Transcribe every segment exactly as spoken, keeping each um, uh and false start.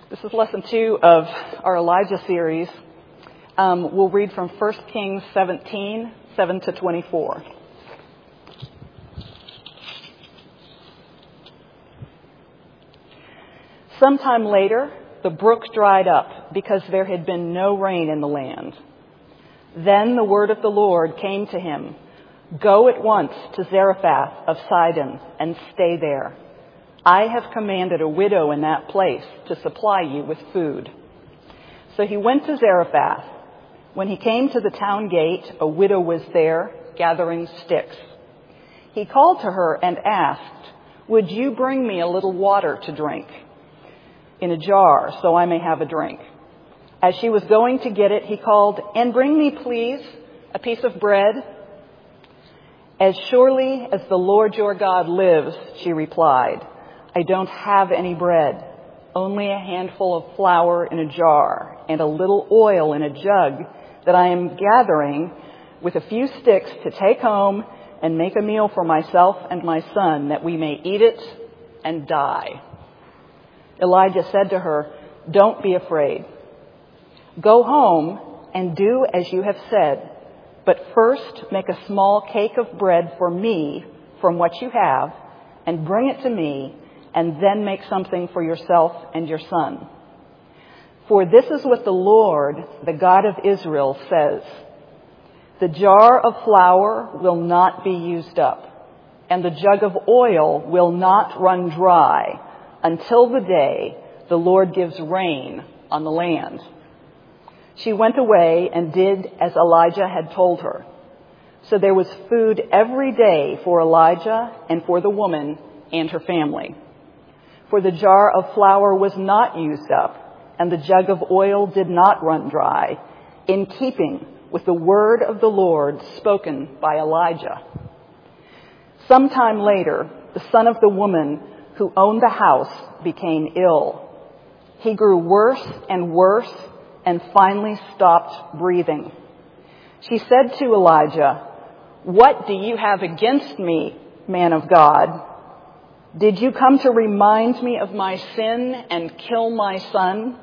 This is lesson two of our Elijah series. Um, we'll read from First Kings seventeen, seven to twenty-four. Sometime later, the brook dried up because there had been no rain in the land. Then the word of the Lord came to him, "Go at once to Zarephath of Sidon and stay there. I have commanded a widow in that place to supply you with food." So he went to Zarephath. When he came to the town gate, a widow was there gathering sticks. He called to her and asked, "Would you bring me a little water to drink in a jar so I may have a drink?" As she was going to get it, he called, "And bring me, please, a piece of bread." "As surely as the Lord your God lives," she replied, "I don't have any bread, only a handful of flour in a jar and a little oil in a jug that I am gathering with a few sticks to take home and make a meal for myself and my son, that we may eat it and die." Elijah said to her, "Don't be afraid. Go home and do as you have said, but first make a small cake of bread for me from what you have and bring it to me, and then make something for yourself and your son. For this is what the Lord, the God of Israel, says: the jar of flour will not be used up, and the jug of oil will not run dry until the day the Lord gives rain on the land." She went away and did as Elijah had told her. So there was food every day for Elijah and for the woman and her family. For the jar of flour was not used up, and the jug of oil did not run dry, in keeping with the word of the Lord spoken by Elijah. Sometime later, the son of the woman who owned the house became ill. He grew worse and worse and finally stopped breathing. She said to Elijah, "What do you have against me, man of God? Did you come to remind me of my sin and kill my son?"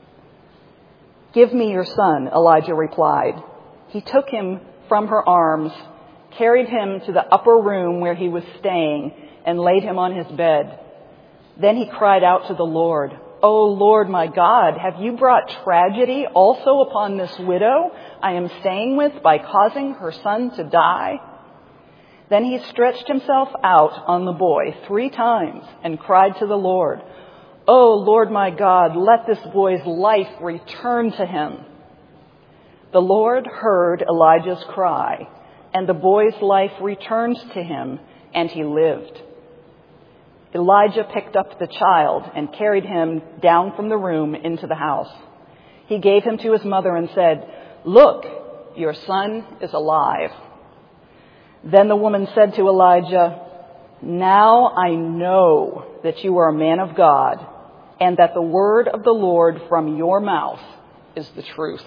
"Give me your son," Elijah replied. He took him from her arms, carried him to the upper room where he was staying, and laid him on his bed. Then he cried out to the Lord, "O Lord my God, have you brought tragedy also upon this widow I am staying with by causing her son to die?" Then he stretched himself out on the boy three times and cried to the Lord, "O Lord my God, let this boy's life return to him." The Lord heard Elijah's cry, and the boy's life returned to him, and he lived. Elijah picked up the child and carried him down from the room into the house. He gave him to his mother and said, "Look, your son is alive." Then the woman said to Elijah, "Now I know that you are a man of God, and that the word of the Lord from your mouth is the truth."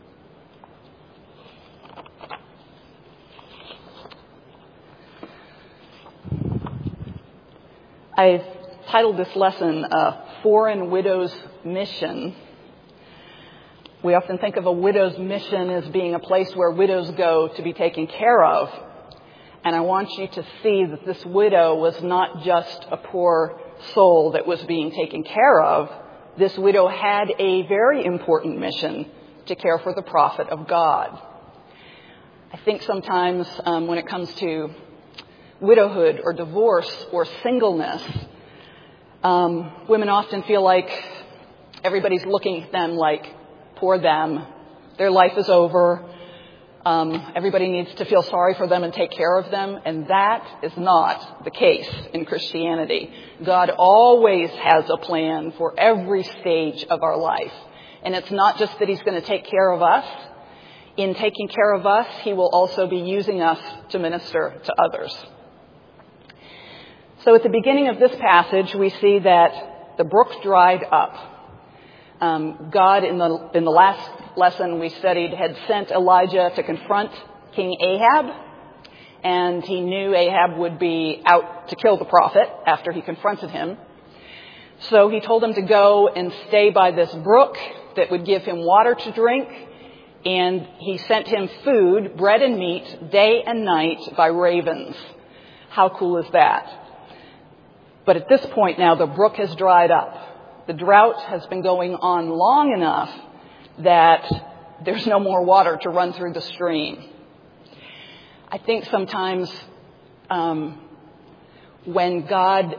I've titled this lesson, "A Foreign Widow's Mission." We often think of a widow's mission as being a place where widows go to be taken care of. And I want you to see that this widow was not just a poor soul that was being taken care of. This widow had a very important mission to care for the prophet of God. I think sometimes um, when it comes to widowhood or divorce or singleness, um, women often feel like everybody's looking at them like, poor them, their life is over. Um, everybody needs to feel sorry for them and take care of them, and that is not the case in Christianity. God always has a plan for every stage of our life, and it's not just that he's going to take care of us. In taking care of us, he will also be using us to minister to others. So at the beginning of this passage, we see that the brook dried up. Um, God, in the in the last lesson we studied, had sent Elijah to confront King Ahab, and he knew Ahab would be out to kill the prophet after he confronted him. So he told him to go and stay by this brook that would give him water to drink. And he sent him food, bread and meat, day and night by ravens. How cool is that? But at this point now, the brook has dried up. The drought has been going on long enough that there's no more water to run through the stream. I think sometimes um, when God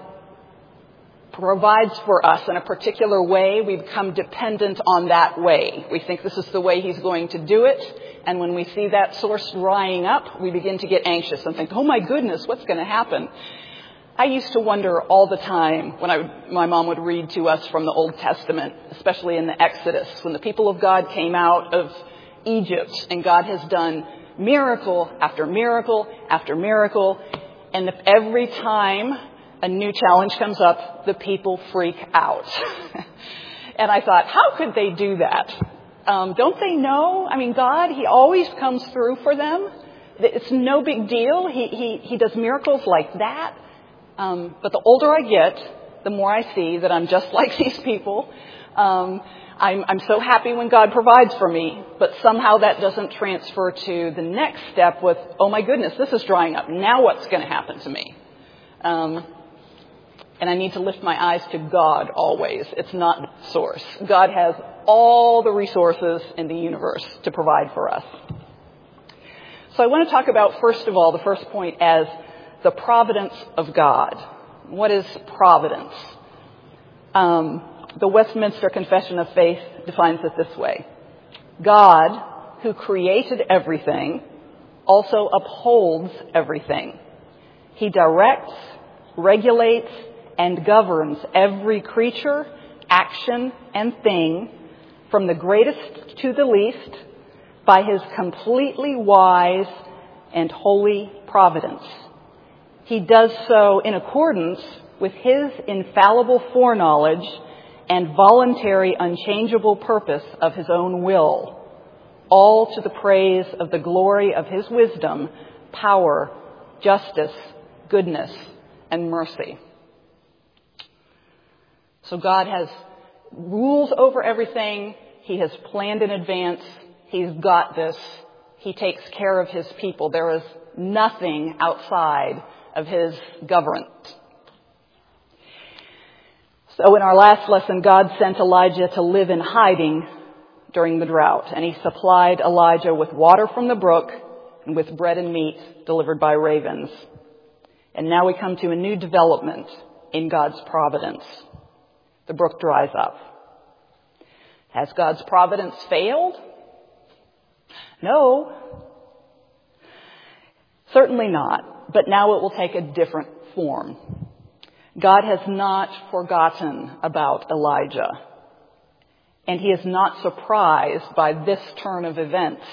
provides for us in a particular way, we become dependent on that way. We think this is the way he's going to do it. And when we see that source drying up, we begin to get anxious and think, oh my goodness, what's going to happen? I used to wonder all the time when I, my mom would read to us from the Old Testament, especially in the Exodus, when the people of God came out of Egypt and God has done miracle after miracle after miracle. And if every time a new challenge comes up, the people freak out. And I thought, how could they do that? Um, don't they know? I mean, God, he always comes through for them. It's no big deal. He, he, he does miracles like that. Um, but the older I get, the more I see that I'm just like these people. Um, I'm, I'm so happy when God provides for me, but somehow that doesn't transfer to the next step with, oh my goodness, this is drying up. Now what's going to happen to me? Um, And I need to lift my eyes to God always. It's not the source. God has all the resources in the universe to provide for us. So I want to talk about, first of all, the first point as the providence of God. What is providence? Um, the Westminster Confession of Faith defines it this way. God, who created everything, also upholds everything. He directs, regulates, and governs every creature, action, and thing, from the greatest to the least, by his completely wise and holy providence. He does so in accordance with his infallible foreknowledge and voluntary unchangeable purpose of his own will, all to the praise of the glory of his wisdom, power, justice, goodness, and mercy. So God has rules over everything. He has planned in advance. He's got this. He takes care of his people. There is nothing outside of his government. So in our last lesson, God sent Elijah to live in hiding during the drought. And he supplied Elijah with water from the brook and with bread and meat delivered by ravens. And now we come to a new development in God's providence. The brook dries up. Has God's providence failed? No. Certainly not. But now it will take a different form. God has not forgotten about Elijah. And he is not surprised by this turn of events.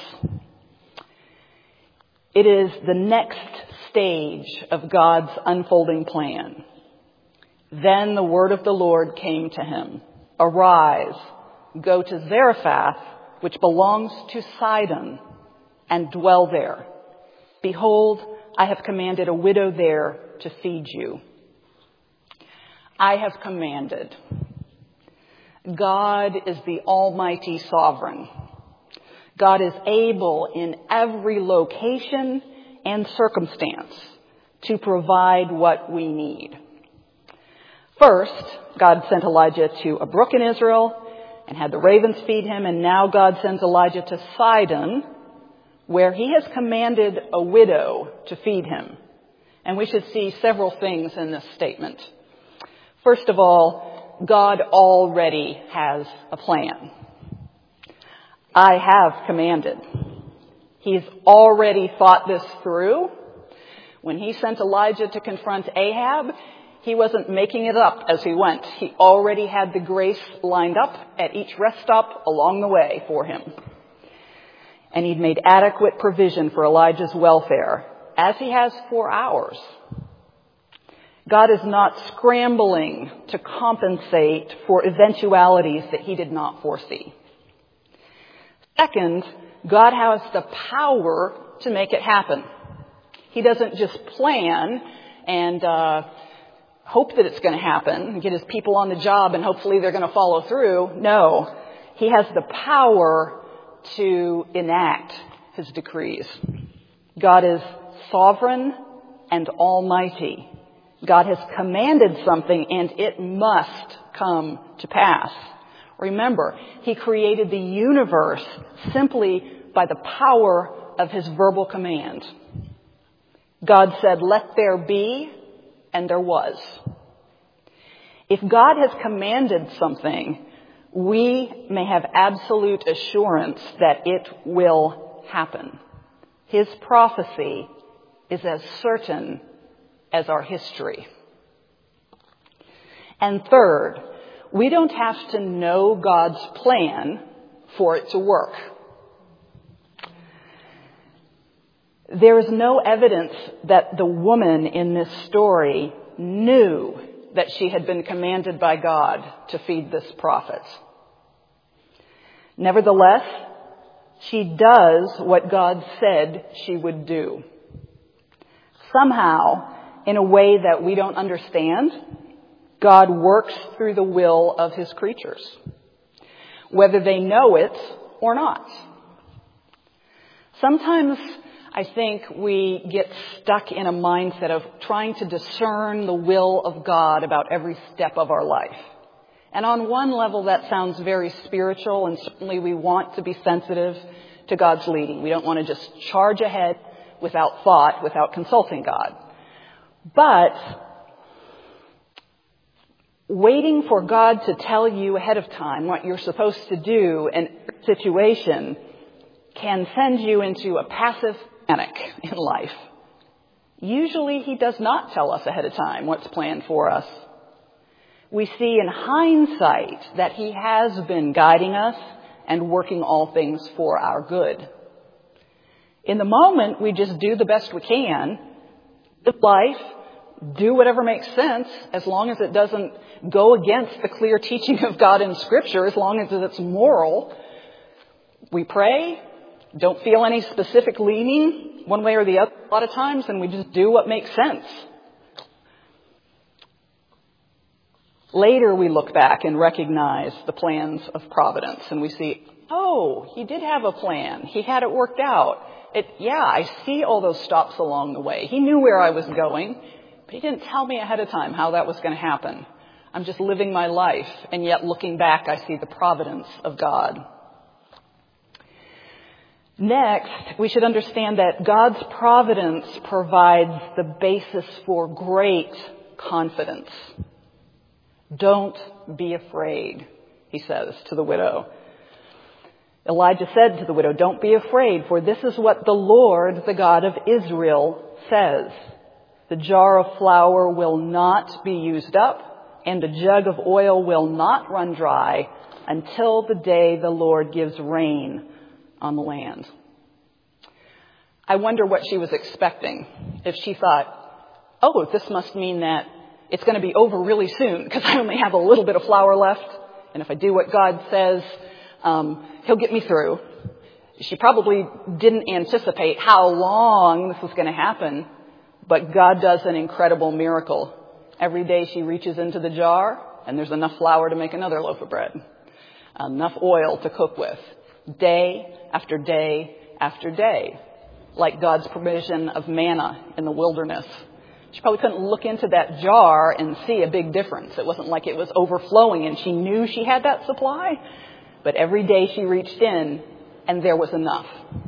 It is the next stage of God's unfolding plan. Then the word of the Lord came to him. Arise, go to Zarephath, which belongs to Sidon, and dwell there. Behold, I have commanded a widow there to feed you. I have commanded. God is the Almighty Sovereign. God is able in every location and circumstance to provide what we need. First, God sent Elijah to a brook in Israel and had the ravens feed him, and now God sends Elijah to Sidon, where he has commanded a widow to feed him. And we should see several things in this statement. First of all, God already has a plan. I have commanded. He's already thought this through. When he sent Elijah to confront Ahab, he wasn't making it up as he went. He already had the grace lined up at each rest stop along the way for him. And he'd made adequate provision for Elijah's welfare, as he has for ours. God is not scrambling to compensate for eventualities that he did not foresee. Second, God has the power to make it happen. He doesn't just plan and uh hope that it's going to happen, get his people on the job, and hopefully they're going to follow through. No, he has the power to enact his decrees. God is sovereign and almighty. God has commanded something, and it must come to pass. Remember, he created the universe simply by the power of his verbal command. God said, "Let there be," and there was. If God has commanded something, we may have absolute assurance that it will happen. His prophecy is as certain as our history. And third, we don't have to know God's plan for it to work. There is no evidence that the woman in this story knew that she had been commanded by God to feed this prophet. Nevertheless, she does what God said she would do. Somehow, in a way that we don't understand, God works through the will of his creatures, whether they know it or not. Sometimes I think we get stuck in a mindset of trying to discern the will of God about every step of our life. And on one level, that sounds very spiritual, and certainly we want to be sensitive to God's leading. We don't want to just charge ahead without thought, without consulting God. But waiting for God to tell you ahead of time what you're supposed to do in a situation can send you into a passive panic in life. Usually he does not tell us ahead of time what's planned for us. We see in hindsight that he has been guiding us and working all things for our good. In the moment, we just do the best we can, live life, do whatever makes sense, as long as it doesn't go against the clear teaching of God in Scripture, as long as it's moral. We pray, don't feel any specific leaning one way or the other a lot of times, and we just do what makes sense. Later we look back and recognize the plans of providence, and we see, oh, he did have a plan. He had it worked out. It, yeah, I see all those stops along the way. He knew where I was going, but he didn't tell me ahead of time how that was going to happen. I'm just living my life, and yet looking back, I see the providence of God. Next, we should understand that God's providence provides the basis for great confidence. Don't be afraid, he says to the widow. Elijah said to the widow, don't be afraid, for this is what the Lord, the God of Israel, says. The jar of flour will not be used up, and the jug of oil will not run dry until the day the Lord gives rain on the land. I wonder what she was expecting. If she thought, oh, this must mean that it's going to be over really soon because I only have a little bit of flour left. And if I do what God says, um, he'll get me through. She probably didn't anticipate how long this was going to happen. But God does an incredible miracle. Every day she reaches into the jar and there's enough flour to make another loaf of bread. Enough oil to cook with. Day after day after day. Like God's provision of manna in the wilderness. She probably couldn't look into that jar and see a big difference. It wasn't like it was overflowing and she knew she had that supply. But every day she reached in and there was enough.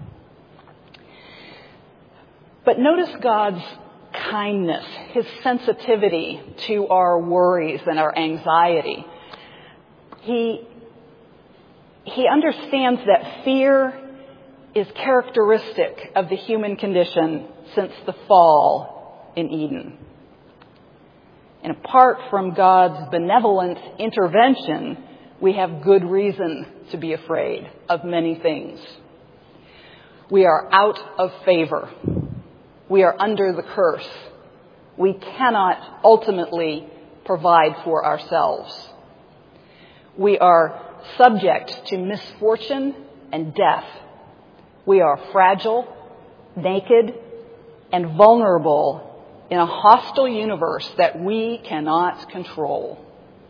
But notice God's kindness, his sensitivity to our worries and our anxiety. He, he understands that fear is characteristic of the human condition since the fall in Eden. And apart from God's benevolent intervention, we have good reason to be afraid of many things. We are out of favor. We are under the curse. We cannot ultimately provide for ourselves. We are subject to misfortune and death. We are fragile, naked, and vulnerable in a hostile universe that we cannot control.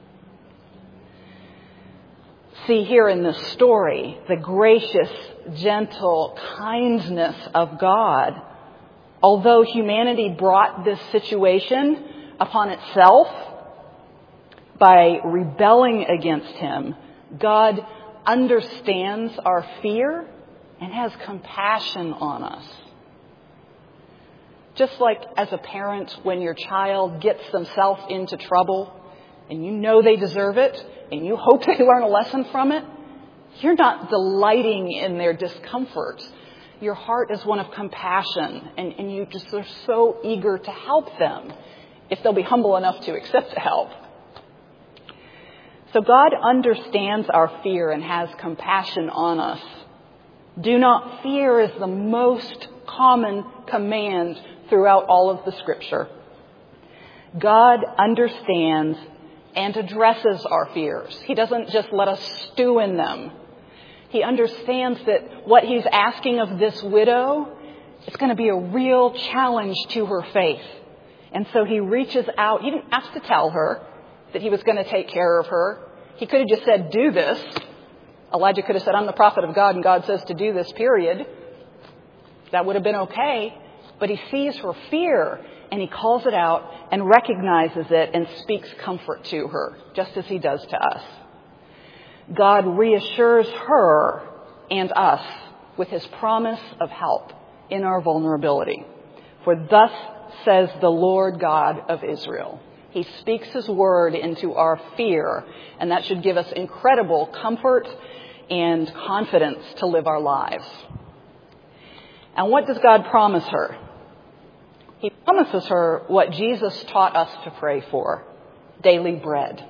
See here in this story the gracious, gentle kindness of God. Although humanity brought this situation upon itself by rebelling against him, God understands our fear and has compassion on us. Just like as a parent, when your child gets themselves into trouble and you know they deserve it and you hope they learn a lesson from it, you're not delighting in their discomfort. Your heart is one of compassion, and, and you just are so eager to help them if they'll be humble enough to accept the help. So God understands our fear and has compassion on us. Do not fear is the most common command throughout all of the Scripture. God understands and addresses our fears. He doesn't just let us stew in them. He understands that what he's asking of this widow is going to be a real challenge to her faith. And so he reaches out. He didn't have to tell her that he was going to take care of her. He could have just said, do this. Elijah could have said, I'm the prophet of God and God says to do this, period. That would have been okay. But he sees her fear and he calls it out and recognizes it and speaks comfort to her, just as he does to us. God reassures her and us with his promise of help in our vulnerability. For thus says the Lord God of Israel. He speaks his word into our fear, and that should give us incredible comfort and confidence to live our lives. And what does God promise her? He promises her what Jesus taught us to pray for, daily bread.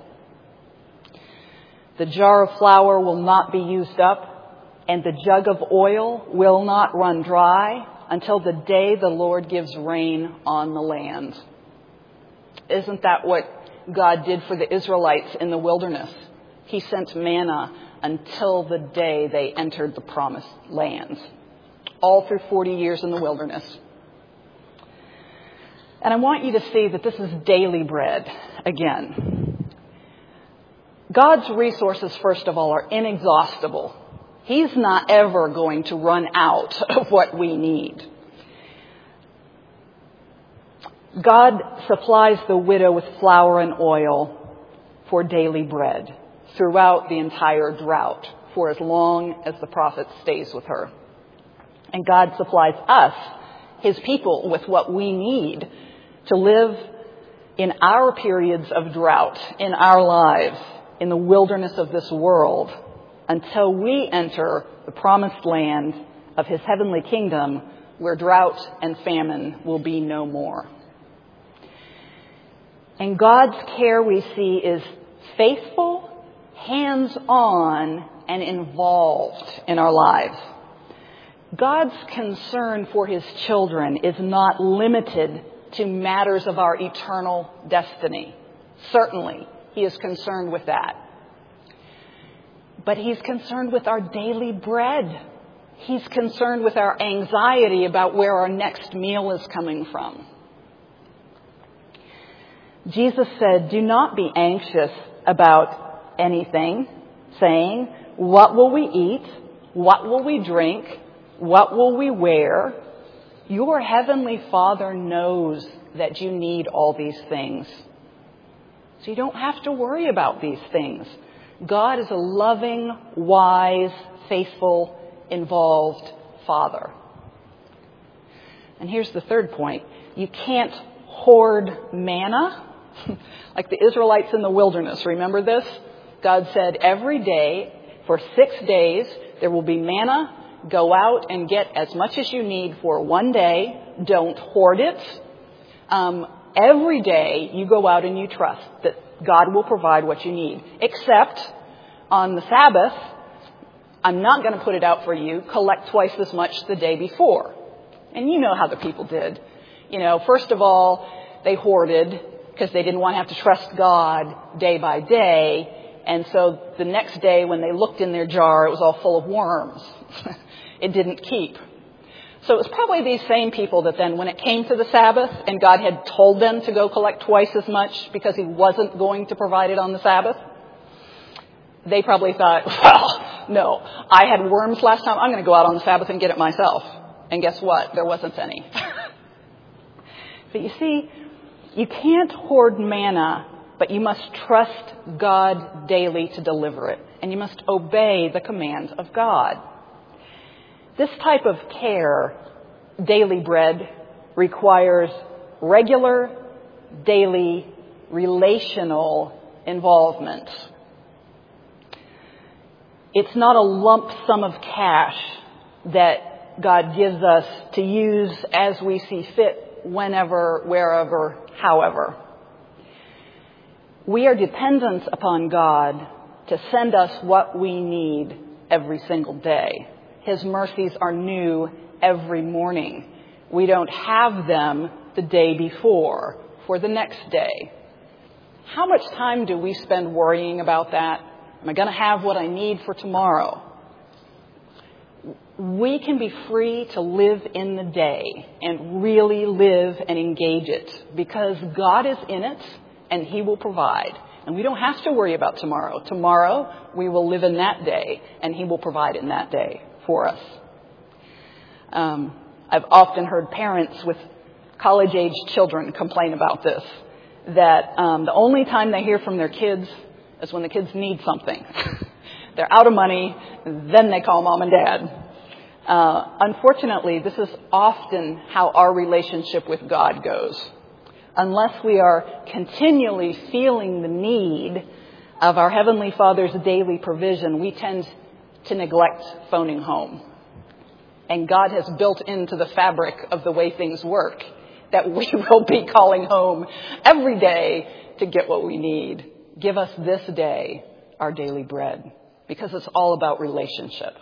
The jar of flour will not be used up, and the jug of oil will not run dry until the day the Lord gives rain on the land. Isn't that what God did for the Israelites in the wilderness? He sent manna until the day they entered the promised land, all through forty years in the wilderness. And I want you to see that this is daily bread again. God's resources, first of all, are inexhaustible. He's not ever going to run out of what we need. God supplies the widow with flour and oil for daily bread throughout the entire drought for as long as the prophet stays with her. And God supplies us, his people, with what we need to live in our periods of drought, in our lives, in the wilderness of this world, until we enter the promised land of his heavenly kingdom, where drought and famine will be no more. And God's care, we see, is faithful, hands-on, and involved in our lives. God's concern for his children is not limited to matters of our eternal destiny. Certainly, he is concerned with that. But he's concerned with our daily bread. He's concerned with our anxiety about where our next meal is coming from. Jesus said, do not be anxious about anything, saying, what will we eat? What will we drink? What will we wear? Your heavenly Father knows that you need all these things. So you don't have to worry about these things. God is a loving, wise, faithful, involved Father. And here's the third point. You can't hoard manna like the Israelites in the wilderness. Remember this? God said every day for six days there will be manna. Go out and get as much as you need for one day. Don't hoard it. Um, every day you go out and you trust that God will provide what you need. Except on the Sabbath, I'm not going to put it out for you. Collect twice as much the day before. And you know how the people did. You know, first of all, they hoarded because they didn't want to have to trust God day by day. And so the next day when they looked in their jar, it was all full of worms. It didn't keep. So it was probably these same people that then when it came to the Sabbath and God had told them to go collect twice as much because he wasn't going to provide it on the Sabbath, they probably thought, well, no, I had worms last time. I'm going to go out on the Sabbath and get it myself. And guess what? There wasn't any. But you see, you can't hoard manna, but you must trust God daily to deliver it. And you must obey the commands of God. This type of care, daily bread, requires regular, daily, relational involvement. It's not a lump sum of cash that God gives us to use as we see fit, whenever, wherever, however. We are dependent upon God to send us what we need every single day. His mercies are new every morning. We don't have them the day before for the next day. How much time do we spend worrying about that? Am I going to have what I need for tomorrow? We can be free to live in the day and really live and engage it because God is in it and he will provide. And we don't have to worry about tomorrow. Tomorrow, we will live in that day and he will provide in that day for us. Um, I've often heard parents with college-aged children complain about this, that um, the only time they hear from their kids is when the kids need something. They're out of money, then they call mom and dad. Uh, unfortunately, this is often how our relationship with God goes. Unless we are continually feeling the need of our Heavenly Father's daily provision, we tend to neglect phoning home. And God has built into the fabric of the way things work that we will be calling home every day to get what we need. Give us this day our daily bread, because it's all about relationship.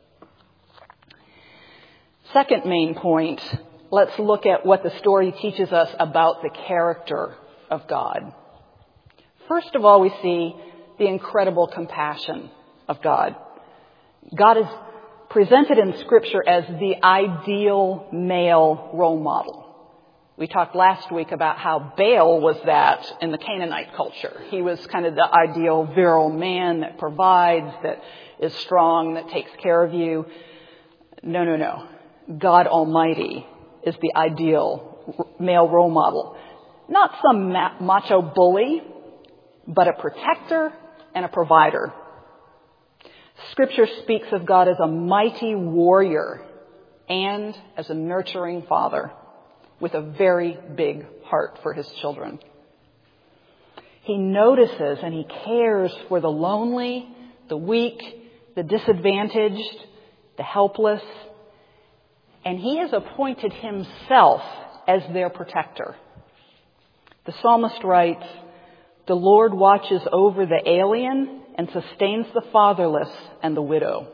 Second main point, let's look at what the story teaches us about the character of God. First of all, we see the incredible compassion of God. God is presented in Scripture as the ideal male role model. We talked last week about how Baal was that in the Canaanite culture. He was kind of the ideal virile man that provides, that is strong, that takes care of you. No, no, no. God Almighty is the ideal male role model. Not some macho bully, but a protector and a provider. Scripture speaks of God as a mighty warrior and as a nurturing father with a very big heart for his children. He notices and he cares for the lonely, the weak, the disadvantaged, the helpless, and he has appointed himself as their protector. The psalmist writes, "The Lord watches over the alien and sustains the fatherless and the widow."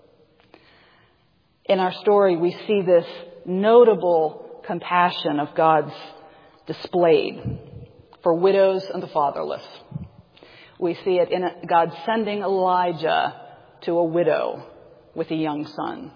In our story, we see this notable compassion of God's displayed for widows and the fatherless. We see it in God sending Elijah to a widow with a young son.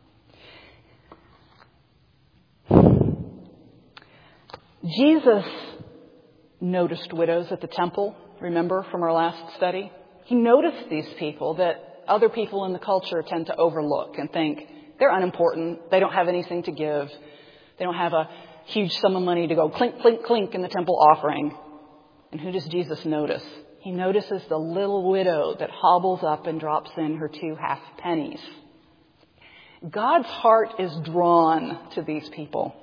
Jesus noticed widows at the temple, remember from our last study? He noticed these people that other people in the culture tend to overlook and think they're unimportant, they don't have anything to give, they don't have a huge sum of money to go clink, clink, clink in the temple offering. And who does Jesus notice? He notices the little widow that hobbles up and drops in her two half pennies. God's heart is drawn to these people.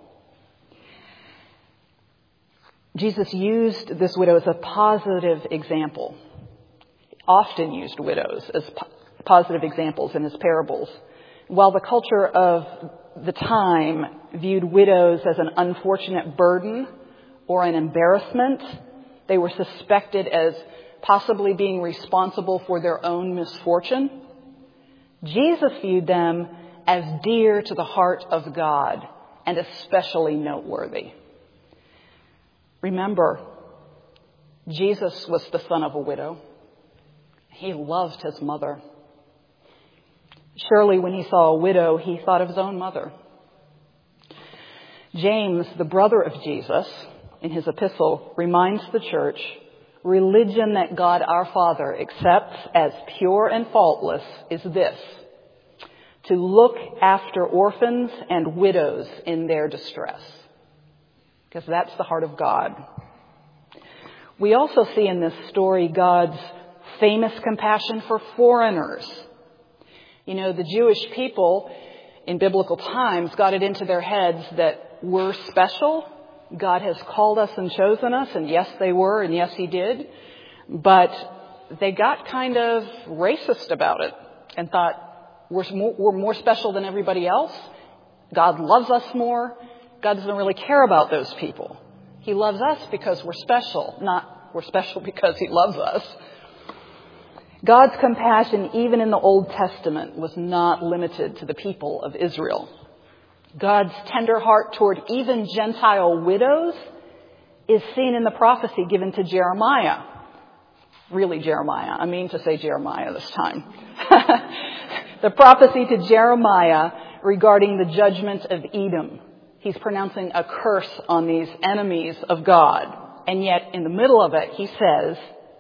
Jesus used this widow as a positive example. He often used widows as po- positive examples in his parables. While the culture of the time viewed widows as an unfortunate burden or an embarrassment, they were suspected as possibly being responsible for their own misfortune. Jesus viewed them as dear to the heart of God and especially noteworthy. Remember, Jesus was the son of a widow. He loved his mother. Surely when he saw a widow, he thought of his own mother. James, the brother of Jesus, in his epistle, reminds the church, religion that God our Father accepts as pure and faultless is this: to look after orphans and widows in their distress. Because that's the heart of God. We also see in this story God's famous compassion for foreigners. You know, the Jewish people in biblical times got it into their heads that we're special. God has called us and chosen us, and yes, they were, and yes, he did. But they got kind of racist about it and thought we're more, we're more special than everybody else. God loves us more. God doesn't really care about those people. He loves us because we're special, not we're special because he loves us. God's compassion, even in the Old Testament, was not limited to the people of Israel. God's tender heart toward even Gentile widows is seen in the prophecy given to Jeremiah. Really Jeremiah. I mean to say Jeremiah this time. The prophecy to Jeremiah regarding the judgment of Edom. He's pronouncing a curse on these enemies of God. And yet, in the middle of it, he says,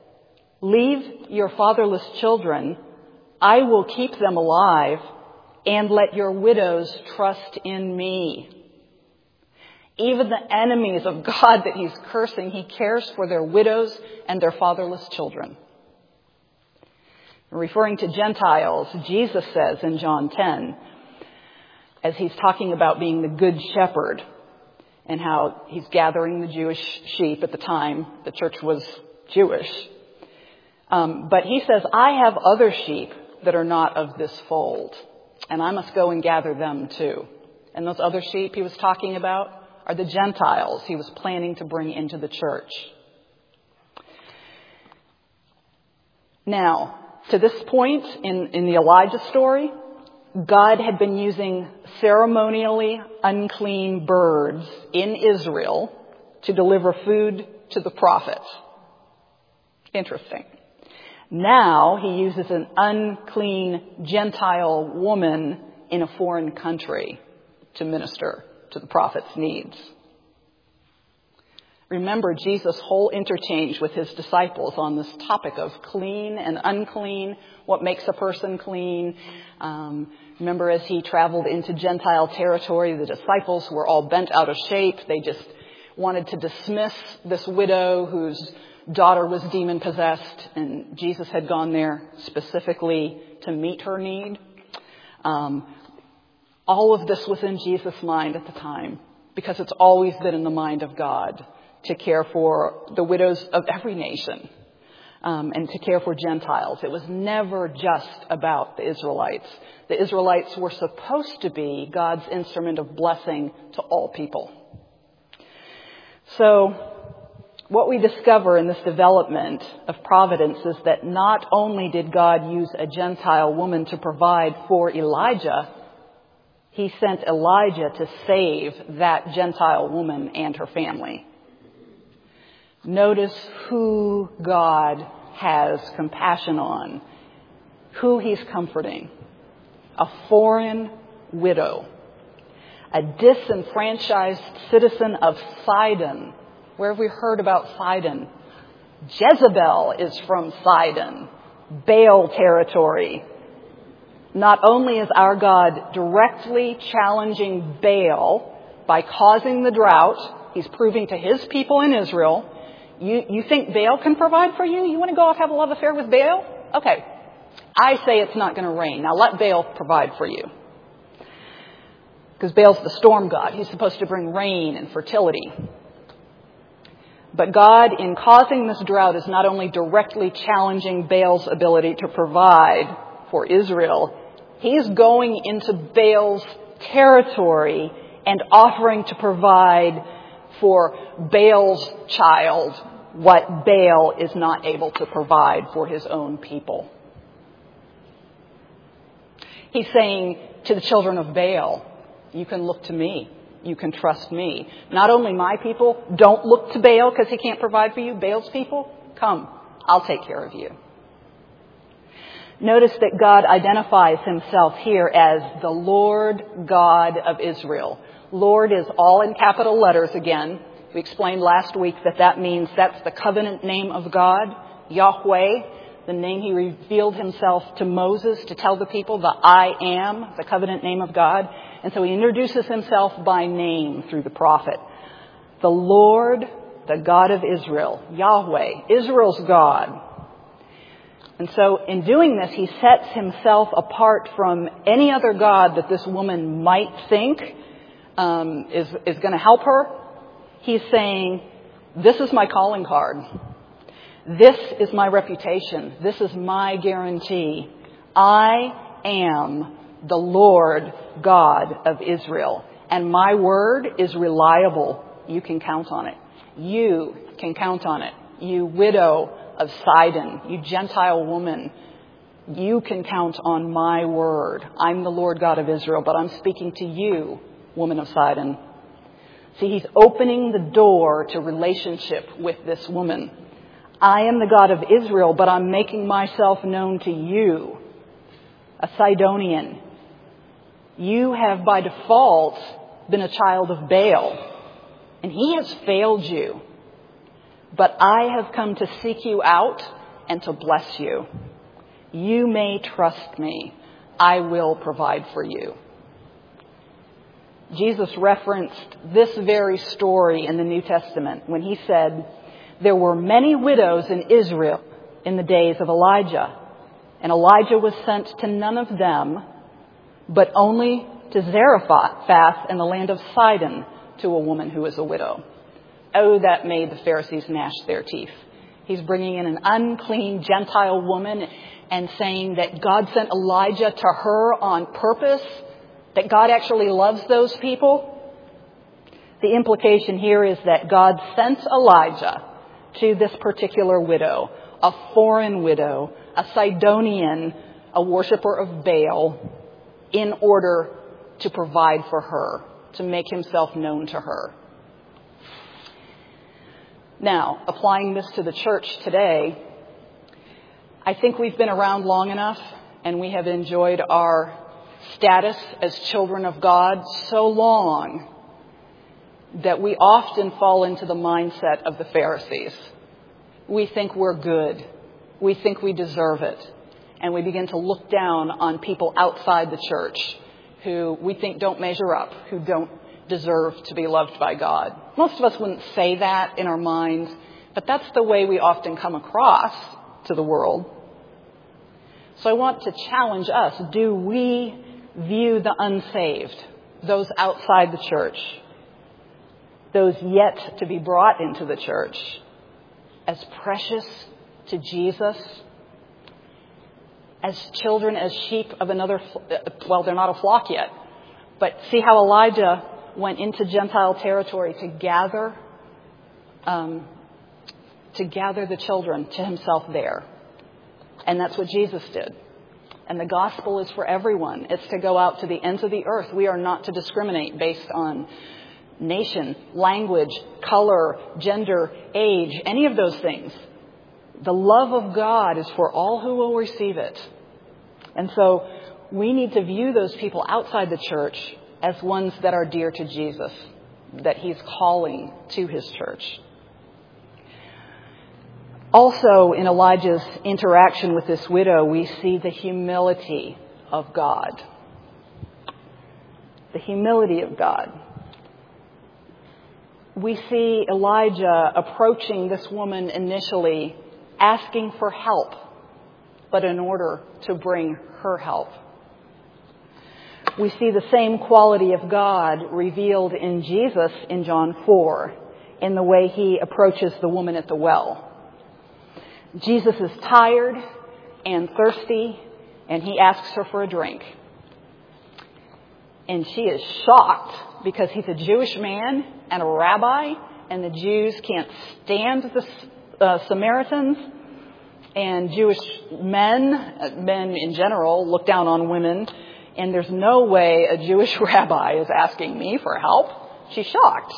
"Leave your fatherless children. I will keep them alive, and let your widows trust in me." Even the enemies of God that he's cursing, he cares for their widows and their fatherless children. Referring to Gentiles, Jesus says in John ten, as he's talking about being the good shepherd and how he's gathering the Jewish sheep at the time, the church was Jewish. Um, but he says, "I have other sheep that are not of this fold, and I must go and gather them too." And those other sheep he was talking about are the Gentiles he was planning to bring into the church. Now, to this point in, in the Elijah story, God had been using ceremonially unclean birds in Israel to deliver food to the prophets. Interesting. Now he uses an unclean Gentile woman in a foreign country to minister to the prophet's needs. Remember Jesus' whole interchange with his disciples on this topic of clean and unclean, what makes a person clean. Um, remember as he traveled into Gentile territory, the disciples were all bent out of shape. They just wanted to dismiss this widow whose daughter was demon-possessed, and Jesus had gone there specifically to meet her need. Um, all of this was in Jesus' mind at the time, because it's always been in the mind of God to care for the widows of every nation, um, and to care for Gentiles. It was never just about the Israelites. The Israelites were supposed to be God's instrument of blessing to all people. So, what we discover in this development of providence is that not only did God use a Gentile woman to provide for Elijah, he sent Elijah to save that Gentile woman and her family. Notice who God has compassion on, who he's comforting. A foreign widow, a disenfranchised citizen of Sidon. Where have we heard about Sidon? Jezebel is from Sidon, Baal territory. Not only is our God directly challenging Baal by causing the drought, he's proving to his people in Israel, you, you think Baal can provide for you? You want to go off have a love affair with Baal? Okay. I say it's not going to rain. Now let Baal provide for you. Because Baal's the storm god. He's supposed to bring rain and fertility. But God, in causing this drought, is not only directly challenging Baal's ability to provide for Israel, he's going into Baal's territory and offering to provide for Baal's child what Baal is not able to provide for his own people. He's saying to the children of Baal, you can look to me. You can trust me. Not only my people, don't look to Baal because he can't provide for you. Baal's people, come, I'll take care of you. Notice that God identifies himself here as the Lord God of Israel. Lord is all in capital letters again. We explained last week that that means that's the covenant name of God, Yahweh, the name he revealed himself to Moses to tell the people, the I am, the covenant name of God. And so he introduces himself by name through the prophet. The Lord, the God of Israel, Yahweh, Israel's God. And so in doing this, he sets himself apart from any other God that this woman might think um, is, is going to help her. He's saying, this is my calling card. This is my reputation. This is my guarantee. I am the Lord God of Israel. And my word is reliable. You can count on it. You can count on it. You widow of Sidon, you Gentile woman, you can count on my word. I'm the Lord God of Israel, but I'm speaking to you, woman of Sidon. See, he's opening the door to relationship with this woman. I am the God of Israel, but I'm making myself known to you, a Sidonian. You have by default been a child of Baal, and he has failed you. But I have come to seek you out and to bless you. You may trust me. I will provide for you. Jesus referenced this very story in the New Testament when he said, there were many widows in Israel in the days of Elijah, and Elijah was sent to none of them, but only to Zarephath in the land of Sidon to a woman who was a widow. Oh, that made the Pharisees gnash their teeth. He's bringing in an unclean Gentile woman and saying that God sent Elijah to her on purpose, that God actually loves those people. The implication here is that God sent Elijah to this particular widow, a foreign widow, a Sidonian, a worshiper of Baal, in order to provide for her, to make himself known to her. Now, applying this to the church today, I think we've been around long enough and we have enjoyed our status as children of God so long that we often fall into the mindset of the Pharisees. We think we're good. We think we deserve it. And we begin to look down on people outside the church who we think don't measure up, who don't deserve to be loved by God. Most of us wouldn't say that in our minds, but that's the way we often come across to the world. So I want to challenge us. Do we view the unsaved, those outside the church, those yet to be brought into the church, as precious to Jesus, as children, as sheep of another, well, they're not a flock yet, but see how Elijah went into Gentile territory to gather, um, to gather the children to himself there. And that's what Jesus did. And the gospel is for everyone. It's to go out to the ends of the earth. We are not to discriminate based on nation, language, color, gender, age, any of those things. The love of God is for all who will receive it. And so we need to view those people outside the church as ones that are dear to Jesus, that he's calling to his church. Also, in Elijah's interaction with this widow, we see the humility of God. The humility of God. We see Elijah approaching this woman initially, asking for help, but in order to bring her help. We see the same quality of God revealed in Jesus in John four, in the way he approaches the woman at the well. Jesus is tired and thirsty, and he asks her for a drink. And she is shocked because he's a Jewish man and a rabbi, and the Jews can't stand the uh, Samaritans. And Jewish men, men in general, look down on women. And there's no way a Jewish rabbi is asking me for help. She's shocked.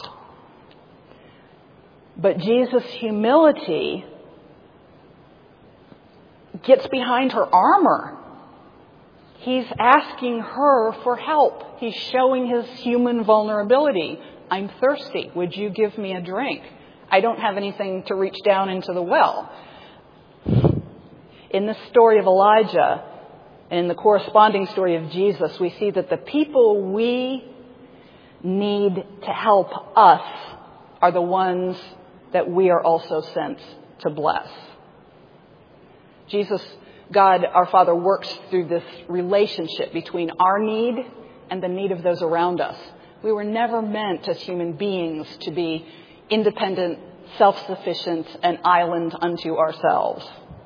But Jesus' humility gets behind her armor. He's asking her for help. He's showing his human vulnerability. I'm thirsty. Would you give me a drink? I don't have anything to reach down into the well. In the story of Elijah and in the corresponding story of Jesus, we see that the people we need to help us are the ones that we are also sent to bless. Jesus, God, our Father, works through this relationship between our need and the need of those around us. We were never meant as human beings to be independent, self-sufficient, an island unto ourselves.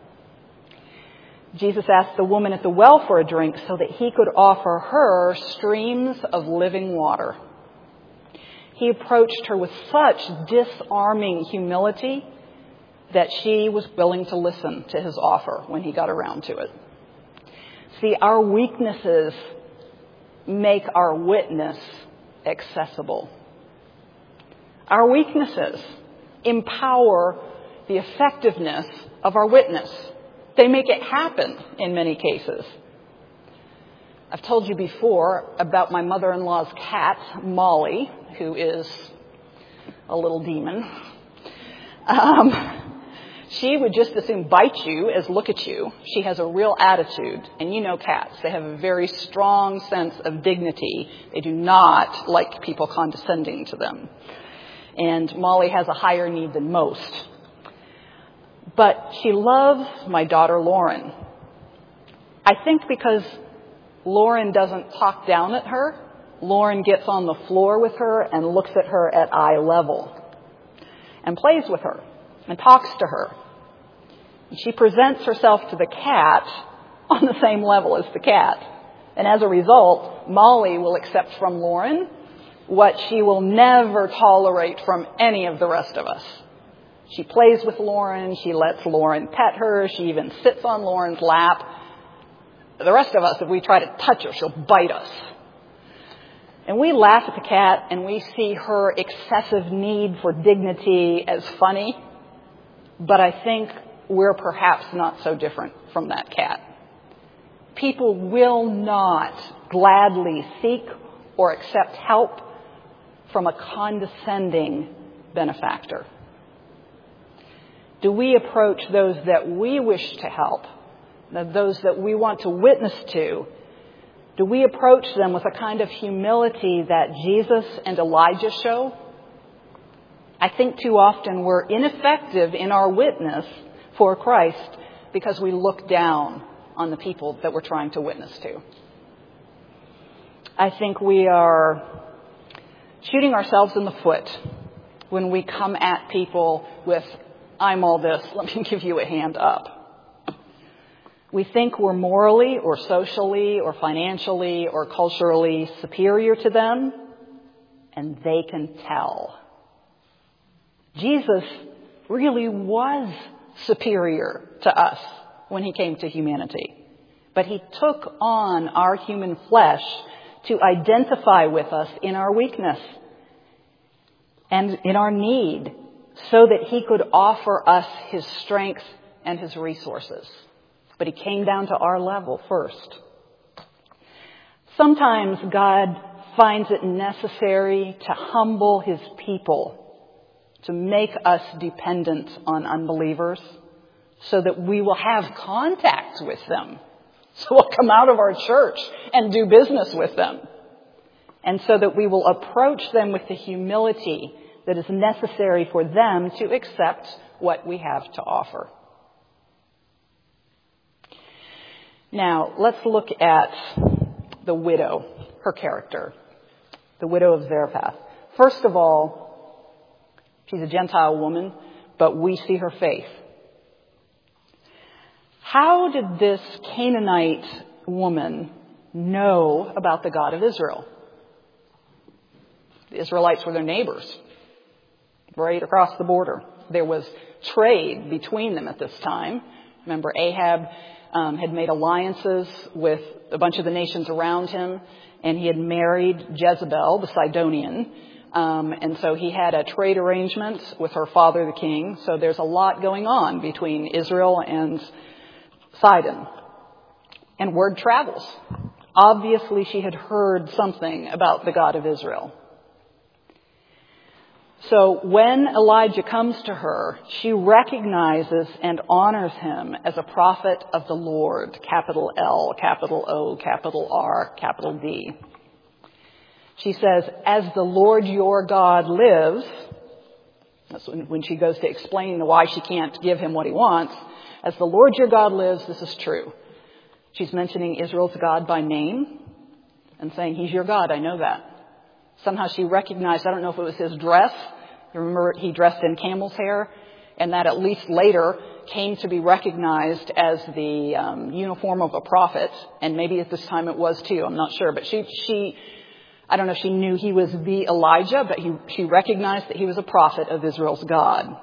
Jesus asked the woman at the well for a drink so that he could offer her streams of living water. He approached her with such disarming humility that she was willing to listen to his offer when he got around to it. See, our weaknesses make our witness accessible. Our weaknesses empower the effectiveness of our witness. They make it happen in many cases. I've told you before about my mother-in-law's cat, Molly, who is a little demon. Um, she would just as soon bite you as look at you. She has a real attitude. And you know cats. They have a very strong sense of dignity. They do not like people condescending to them. And Molly has a higher need than most. But she loves my daughter, Lauren. I think because Lauren doesn't talk down at her, Lauren gets on the floor with her and looks at her at eye level and plays with her and talks to her. And she presents herself to the cat on the same level as the cat. And as a result, Molly will accept from Lauren what she will never tolerate from any of the rest of us. She plays with Lauren. She lets Lauren pet her. She even sits on Lauren's lap. The rest of us, if we try to touch her, she'll bite us. And we laugh at the cat and we see her excessive need for dignity as funny. But I think we're perhaps not so different from that cat. People will not gladly seek or accept help from a condescending benefactor. Do we approach those that we wish to help, those that we want to witness to, do we approach them with a kind of humility that Jesus and Elijah show? I think too often we're ineffective in our witness for Christ because we look down on the people that we're trying to witness to. I think we are shooting ourselves in the foot when we come at people with, I'm all this, let me give you a hand up. We think we're morally or socially or financially or culturally superior to them, and they can tell. Jesus really was superior to us when he came to humanity. But he took on our human flesh to identify with us in our weakness and in our need so that he could offer us his strength and his resources. But he came down to our level first. Sometimes God finds it necessary to humble his people, to make us dependent on unbelievers so that we will have contact with them. So we'll come out of our church and do business with them. And so that we will approach them with the humility that is necessary for them to accept what we have to offer. Now, let's look at the widow, her character, the widow of Zarephath. First of all, she's a Gentile woman, but we see her faith. How did this Canaanite woman know about the God of Israel? The Israelites were their neighbors, right across the border. There was trade between them at this time. Remember, Ahab um, had made alliances with a bunch of the nations around him, and he had married Jezebel, the Sidonian. Um, and so he had a trade arrangement with her father, the king. So there's a lot going on between Israel and Sidon. And word travels. Obviously, she had heard something about the God of Israel. So when Elijah comes to her, she recognizes and honors him as a prophet of the Lord, capital L, capital O, capital R, capital D. She says, as the Lord your God lives, that's when she goes to explain why she can't give him what he wants, as the Lord your God lives, this is true. She's mentioning Israel's God by name and saying, he's your God, I know that. Somehow she recognized, I don't know if it was his dress. You remember he dressed in camel's hair, and that at least later came to be recognized as the um, uniform of a prophet. And maybe at this time it was too, I'm not sure. But she, she, I don't know if she knew he was the Elijah, but he, she recognized that he was a prophet of Israel's God.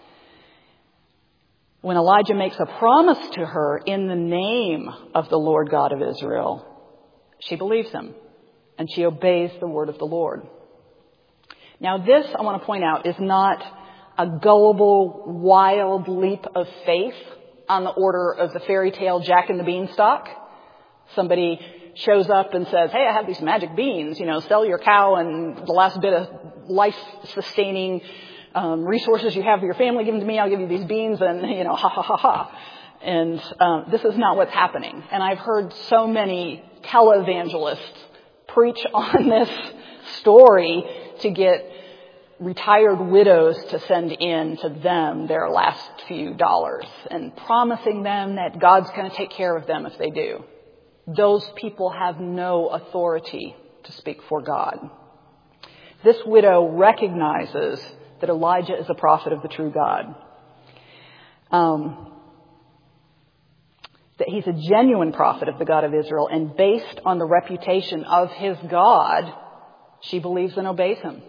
When Elijah makes a promise to her in the name of the Lord God of Israel, she believes him and she obeys the word of the Lord. Now this, I want to point out, is not a gullible, wild leap of faith on the order of the fairy tale Jack and the Beanstalk. Somebody shows up and says, hey, I have these magic beans, you know, sell your cow and the last bit of life-sustaining um, resources you have for your family, give them to me, I'll give you these beans, and, you know, ha, ha, ha, ha. And um, this is not what's happening. And I've heard so many televangelists preach on this story to get retired widows to send in to them their last few dollars and promising them that God's going to take care of them if they do. Those people have no authority to speak for God. This widow recognizes that Elijah is a prophet of the true God. Um, that he's a genuine prophet of the God of Israel, and based on the reputation of his God, she believes and obeys him.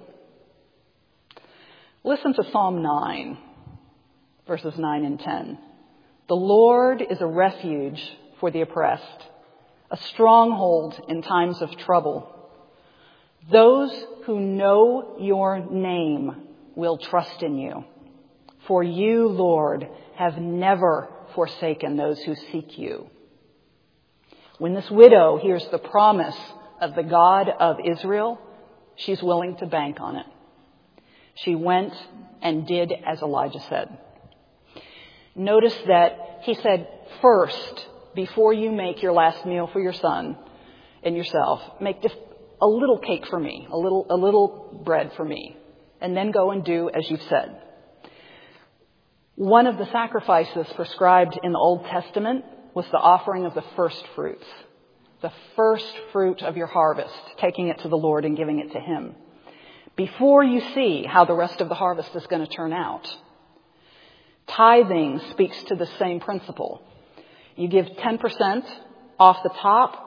Listen to Psalm nine, verses nine and ten. The Lord is a refuge for the oppressed, a stronghold in times of trouble. Those who know your name will trust in you. For you, Lord, have never forsaken those who seek you. When this widow hears the promise of the God of Israel, she's willing to bank on it. She went and did as Elijah said. Notice that he said, first, before you make your last meal for your son and yourself, make just a little cake for me, a little, a little bread for me, and then go and do as you've said. One of the sacrifices prescribed in the Old Testament was the offering of the first fruits, the first fruit of your harvest, taking it to the Lord and giving it to him, before you see how the rest of the harvest is going to turn out. Tithing speaks to the same principle. You give ten percent off the top,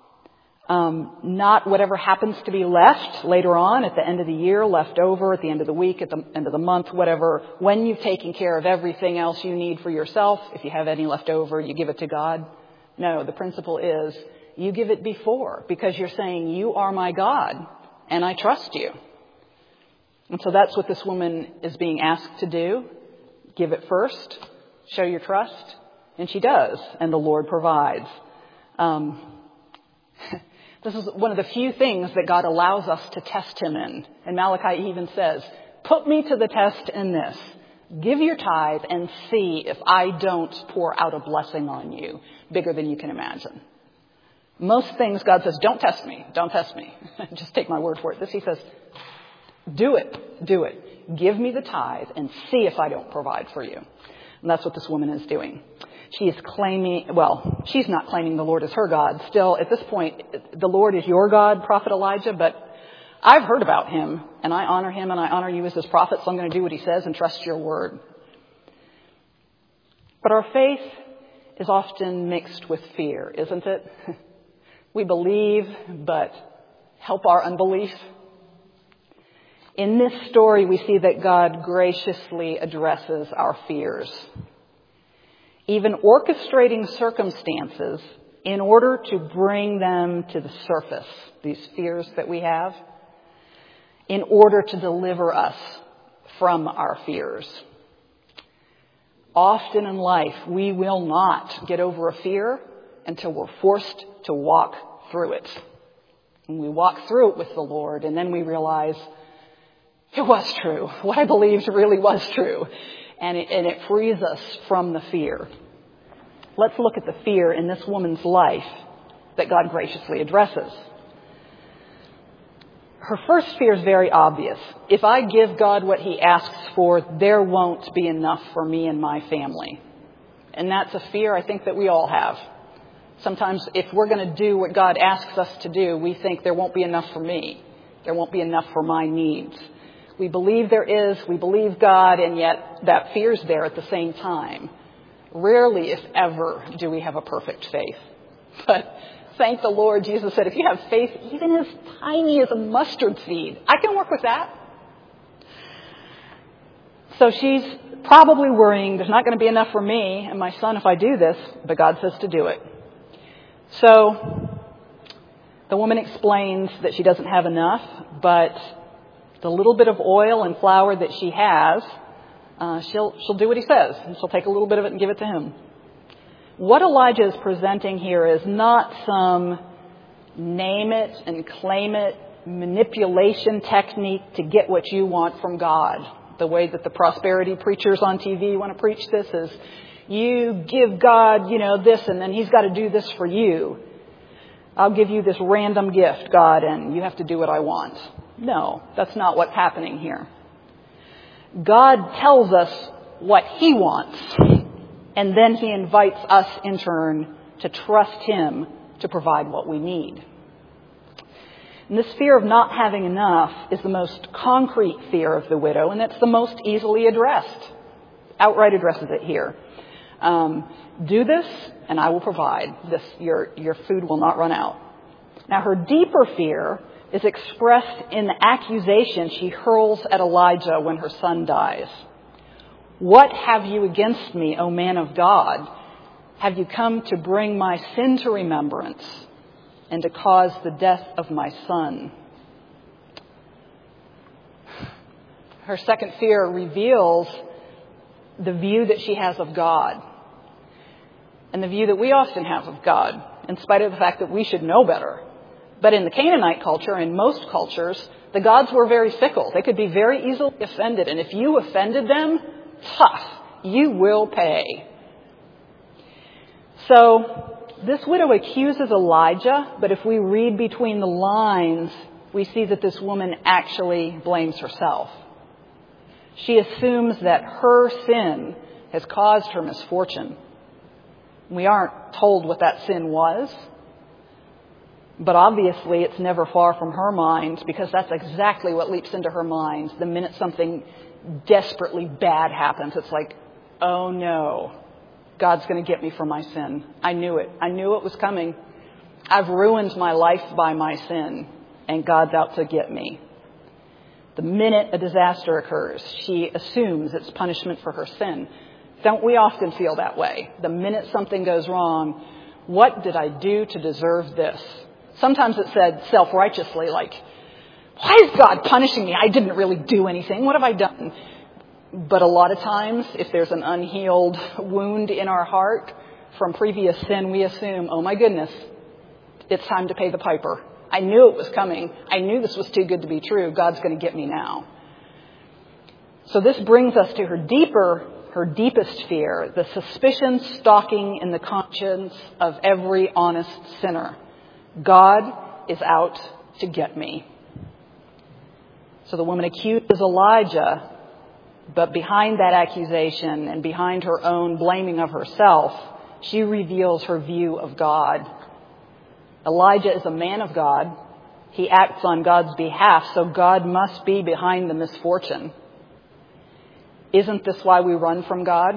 um, not whatever happens to be left later on at the end of the year, left over at the end of the week, at the end of the month, whatever. When you've taken care of everything else you need for yourself, if you have any left over, you give it to God. No, the principle is you give it before, because you're saying, you are my God and I trust you. And so that's what this woman is being asked to do. Give it first, show your trust, and she does, and the Lord provides. Um, this is one of the few things that God allows us to test him in. And Malachi even says, put me to the test in this. Give your tithe and see if I don't pour out a blessing on you bigger than you can imagine. Most things God says, don't test me, don't test me. Just take my word for it. This he says, do it, do it. Give me the tithe and see if I don't provide for you. And that's what this woman is doing. She is claiming, well, she's not claiming the Lord is her God. Still, at this point, the Lord is your God, Prophet Elijah, but I've heard about him, and I honor him, and I honor you as his prophet, so I'm going to do what he says and trust your word. But our faith is often mixed with fear, isn't it? We believe, but help our unbelief. In this story, we see that God graciously addresses our fears, even orchestrating circumstances in order to bring them to the surface, these fears that we have, in order to deliver us from our fears. Often in life, we will not get over a fear until we're forced to walk through it. And we walk through it with the Lord, and then we realize it was true. What I believed really was true. And it, and it frees us from the fear. Let's look at the fear in this woman's life that God graciously addresses. Her first fear is very obvious. If I give God what he asks for, there won't be enough for me and my family. And that's a fear I think that we all have. Sometimes if we're going to do what God asks us to do, we think there won't be enough for me. There won't be enough for my needs. We believe there is, we believe God, and yet that fear's there at the same time. Rarely, if ever, do we have a perfect faith. But thank the Lord, Jesus said, if you have faith even as tiny as a mustard seed, I can work with that. So she's probably worrying, there's not going to be enough for me and my son if I do this, but God says to do it. So the woman explains that she doesn't have enough, but the little bit of oil and flour that she has, uh, she'll she'll do what he says, and she'll take a little bit of it and give it to him. What Elijah is presenting here is not some name it and claim it manipulation technique to get what you want from God. The way that the prosperity preachers on T V want to preach this is you give God, you know, this, and then he's got to do this for you. I'll give you this random gift, God, and you have to do what I want. No, that's not what's happening here. God tells us what he wants, and then he invites us in turn to trust him to provide what we need. And this fear of not having enough is the most concrete fear of the widow, and it's the most easily addressed. Outright addresses it here. Um, do this, and I will provide. This, your, your food will not run out. Now, her deeper fear is expressed in the accusation she hurls at Elijah when her son dies. What have you against me, O man of God? Have you come to bring my sin to remembrance and to cause the death of my son? Her second fear reveals the view that she has of God and the view that we often have of God, in spite of the fact that we should know better. But in the Canaanite culture, in most cultures, the gods were very fickle. They could be very easily offended. And if you offended them, tough, you will pay. So this widow accuses Elijah, but if we read between the lines, we see that this woman actually blames herself. She assumes that her sin has caused her misfortune. We aren't told what that sin was, but obviously it's never far from her mind, because that's exactly what leaps into her mind. The minute something desperately bad happens, it's like, oh no, God's going to get me for my sin. I knew it. I knew it was coming. I've ruined my life by my sin, and God's out to get me. The minute a disaster occurs, she assumes it's punishment for her sin. Don't we often feel that way? The minute something goes wrong, what did I do to deserve this? Sometimes it's said self-righteously, like, why is God punishing me? I didn't really do anything. What have I done? But a lot of times, if there's an unhealed wound in our heart from previous sin, we assume, oh my goodness, it's time to pay the piper. I knew it was coming. I knew this was too good to be true. God's going to get me now. So this brings us to her deeper, her deepest fear, the suspicion stalking in the conscience of every honest sinner. God is out to get me. So the woman accuses Elijah, but behind that accusation and behind her own blaming of herself, she reveals her view of God. Elijah is a man of God. He acts on God's behalf, so God must be behind the misfortune. Isn't this why we run from God?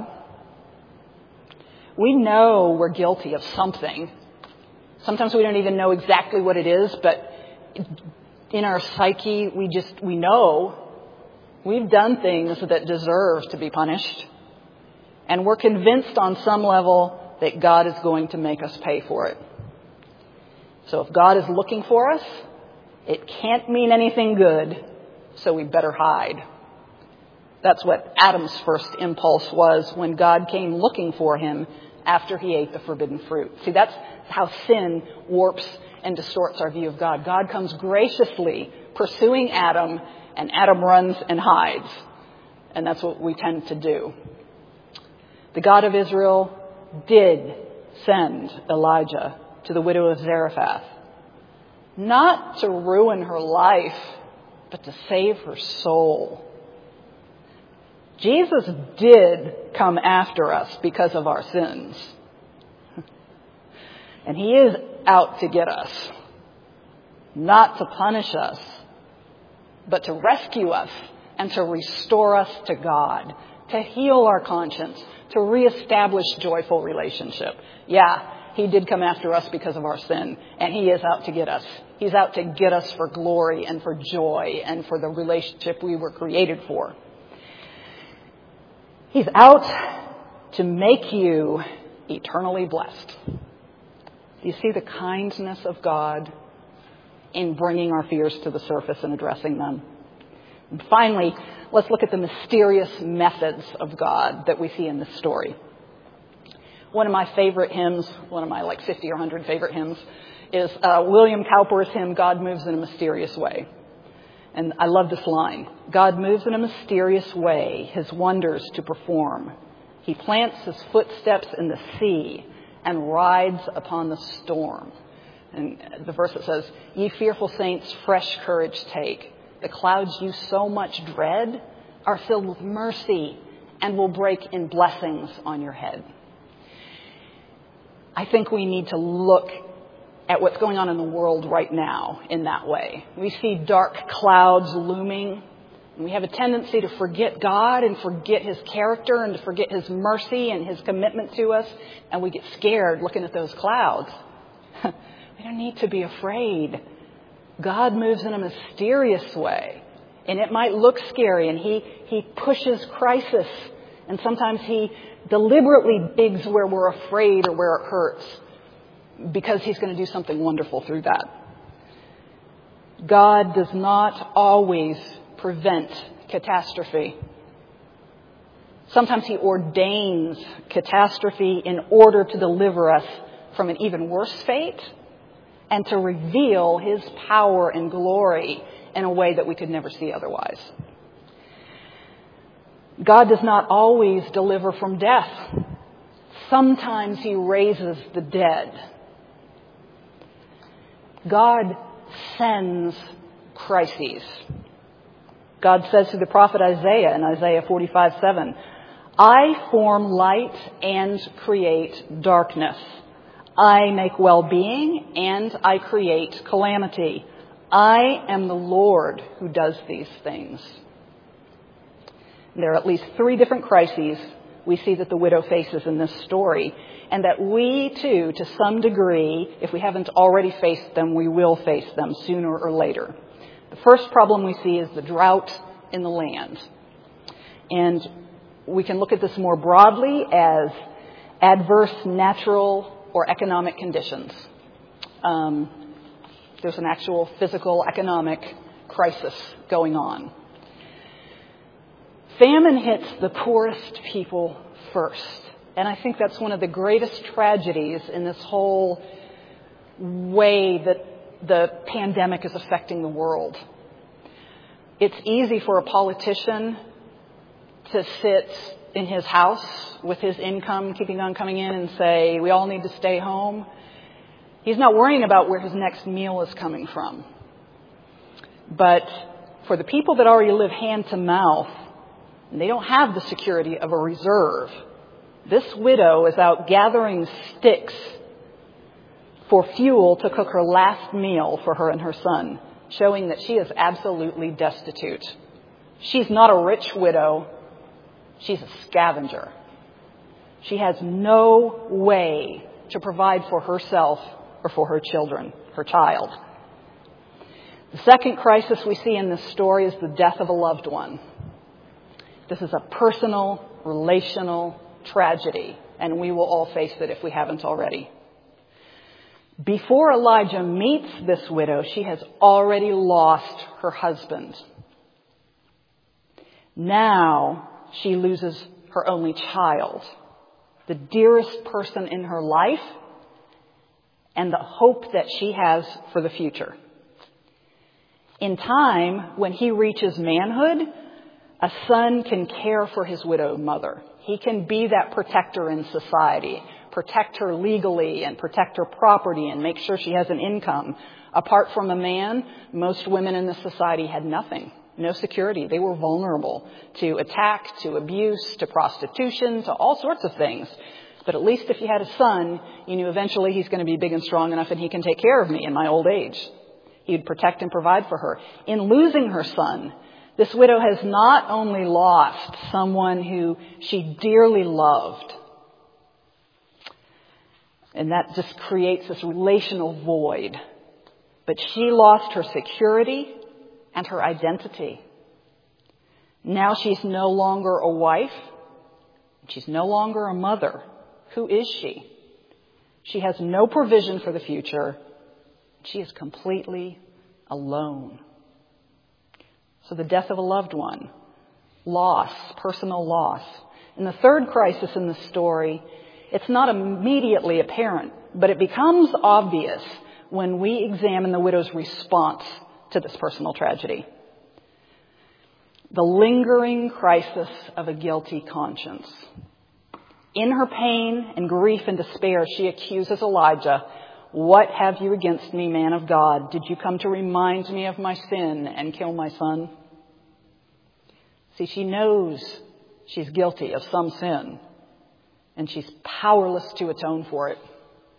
We know we're guilty of something. Sometimes we don't even know exactly what it is, but in our psyche, we just, we know we've done things that deserve to be punished. And we're convinced on some level that God is going to make us pay for it. So if God is looking for us, it can't mean anything good, so we better hide. That's what Adam's first impulse was when God came looking for him after he ate the forbidden fruit. See, that's how sin warps and distorts our view of God. God comes graciously pursuing Adam, and Adam runs and hides. And that's what we tend to do. The God of Israel did send Elijah to the widow of Zarephath, not to ruin her life, but to save her soul. Jesus did come after us because of our sins. And he is out to get us, not to punish us, but to rescue us and to restore us to God, to heal our conscience, to reestablish joyful relationship. Yeah, he did come after us because of our sin, and he is out to get us. He's out to get us for glory and for joy and for the relationship we were created for. He's out to make you eternally blessed. Do you see the kindness of God in bringing our fears to the surface and addressing them? And finally, let's look at the mysterious methods of God that we see in this story. One of my favorite hymns, one of my like fifty or one hundred favorite hymns, is uh, William Cowper's hymn, God Moves in a Mysterious Way. And I love this line. God moves in a mysterious way, his wonders to perform. He plants his footsteps in the sea and rides upon the storm. And the verse that says, ye fearful saints, fresh courage take. The clouds you so much dread are filled with mercy and will break in blessings on your head. I think we need to look at what's going on in the world right now in that way. We see dark clouds looming. And we have a tendency to forget God and forget his character and to forget his mercy and his commitment to us. And we get scared looking at those clouds. We don't need to be afraid. God moves in a mysterious way. And it might look scary, and he, he pushes crisis. And sometimes he deliberately digs where we're afraid or where it hurts, because he's going to do something wonderful through that. God does not always prevent catastrophe. Sometimes he ordains catastrophe in order to deliver us from an even worse fate and to reveal his power and glory in a way that we could never see otherwise. God does not always deliver from death. Sometimes he raises the dead. God sends crises. God says to the prophet Isaiah in Isaiah forty-five seven, I form light and create darkness. I make well-being and I create calamity. I am the Lord who does these things. There are at least three different crises we see that the widow faces in this story, and that we too, to some degree, if we haven't already faced them, we will face them sooner or later. The first problem we see is the drought in the land. And we can look at this more broadly as adverse natural or economic conditions. Um, there's an actual physical economic crisis going on. Famine hits the poorest people first. And I think that's one of the greatest tragedies in this whole way that the pandemic is affecting the world. It's easy for a politician to sit in his house with his income keeping on coming in and say, we all need to stay home. He's not worrying about where his next meal is coming from. But for the people that already live hand to mouth, and they don't have the security of a reserve, this widow is out gathering sticks for fuel to cook her last meal for her and her son, showing that she is absolutely destitute. She's not a rich widow. She's a scavenger. She has no way to provide for herself or for her children, her child. The second crisis we see in this story is the death of a loved one. This is a personal, relational tragedy, and we will all face it if we haven't already. Before Elijah meets this widow, she has already lost her husband. Now she loses her only child, the dearest person in her life, and the hope that she has for the future. In time, when he reaches manhood, a son can care for his widowed mother. He can be that protector in society, protect her legally and protect her property and make sure she has an income. Apart from a man, most women in this society had nothing, no security. They were vulnerable to attack, to abuse, to prostitution, to all sorts of things. But at least if you had a son, you knew eventually he's going to be big and strong enough and he can take care of me in my old age. He'd protect and provide for her. In losing her son, this widow has not only lost someone who she dearly loved, and that just creates this relational void, but she lost her security and her identity. Now she's no longer a wife. She's no longer a mother. Who is she? She has no provision for the future. She is completely alone. So the death of a loved one, loss, personal loss. And the third crisis in the story, it's not immediately apparent, but it becomes obvious when we examine the widow's response to this personal tragedy. The lingering crisis of a guilty conscience. In her pain and grief and despair, she accuses Elijah, "What have you against me, man of God? Did you come to remind me of my sin and kill my son?" See, she knows she's guilty of some sin, and she's powerless to atone for it.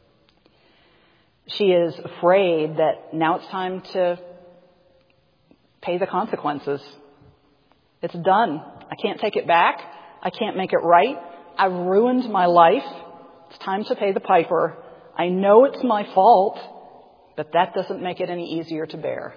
She is afraid that now it's time to pay the consequences. It's done. I can't take it back. I can't make it right. I've ruined my life. It's time to pay the piper. I know it's my fault, but that doesn't make it any easier to bear.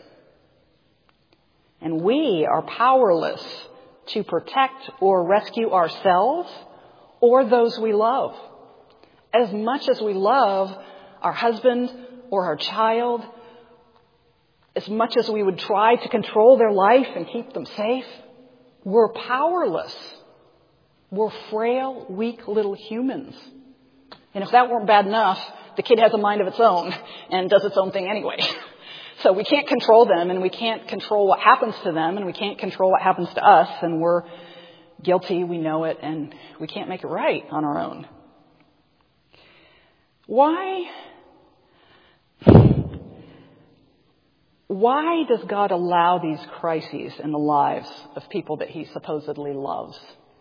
And we are powerless to protect or rescue ourselves or those we love. As much as we love our husband or our child, as much as we would try to control their life and keep them safe, we're powerless. We're frail, weak little humans. And if that weren't bad enough, the kid has a mind of its own and does its own thing anyway. So we can't control them, and we can't control what happens to them, and we can't control what happens to us, and we're guilty, we know it, and we can't make it right on our own. Why? Why does God allow these crises in the lives of people that he supposedly loves?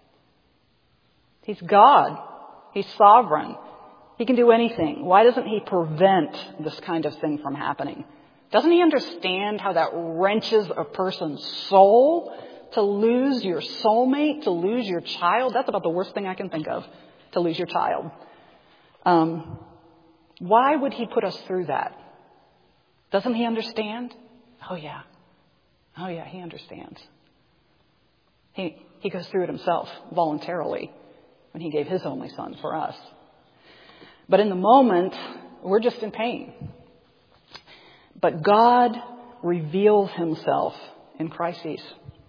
He's God. He's sovereign. He can do anything. Why doesn't he prevent this kind of thing from happening? Doesn't he understand how that wrenches a person's soul to lose your soulmate, to lose your child? That's about the worst thing I can think of, to lose your child. Um, why would he put us through that? Doesn't he understand? Oh, yeah. Oh, yeah, he understands. He, he goes through it himself voluntarily when he gave his only son for us. But in the moment, we're just in pain. But God reveals himself in crises.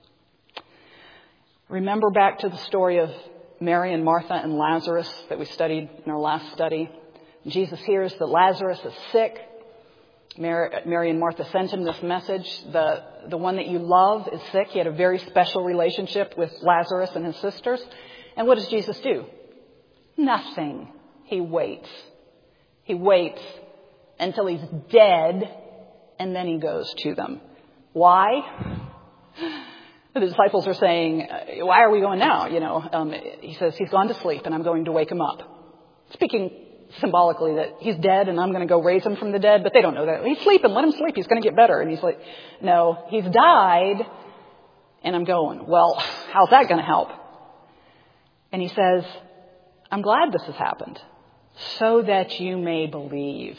Remember back to the story of Mary and Martha and Lazarus that we studied in our last study. Jesus hears that Lazarus is sick. Mary, Mary and Martha sent him this message. The, the one that you love is sick. He had a very special relationship with Lazarus and his sisters. And what does Jesus do? Nothing. He waits. He waits until he's dead, and then he goes to them. Why? The disciples are saying, why are we going now? You know, um, he says, he's gone to sleep, and I'm going to wake him up. Speaking symbolically that he's dead, and I'm going to go raise him from the dead, but they don't know that. He's sleeping. Let him sleep. He's going to get better. And he's like, no, he's died, and I'm going. Well, how's that going to help? And he says, I'm glad this has happened, so that you may believe.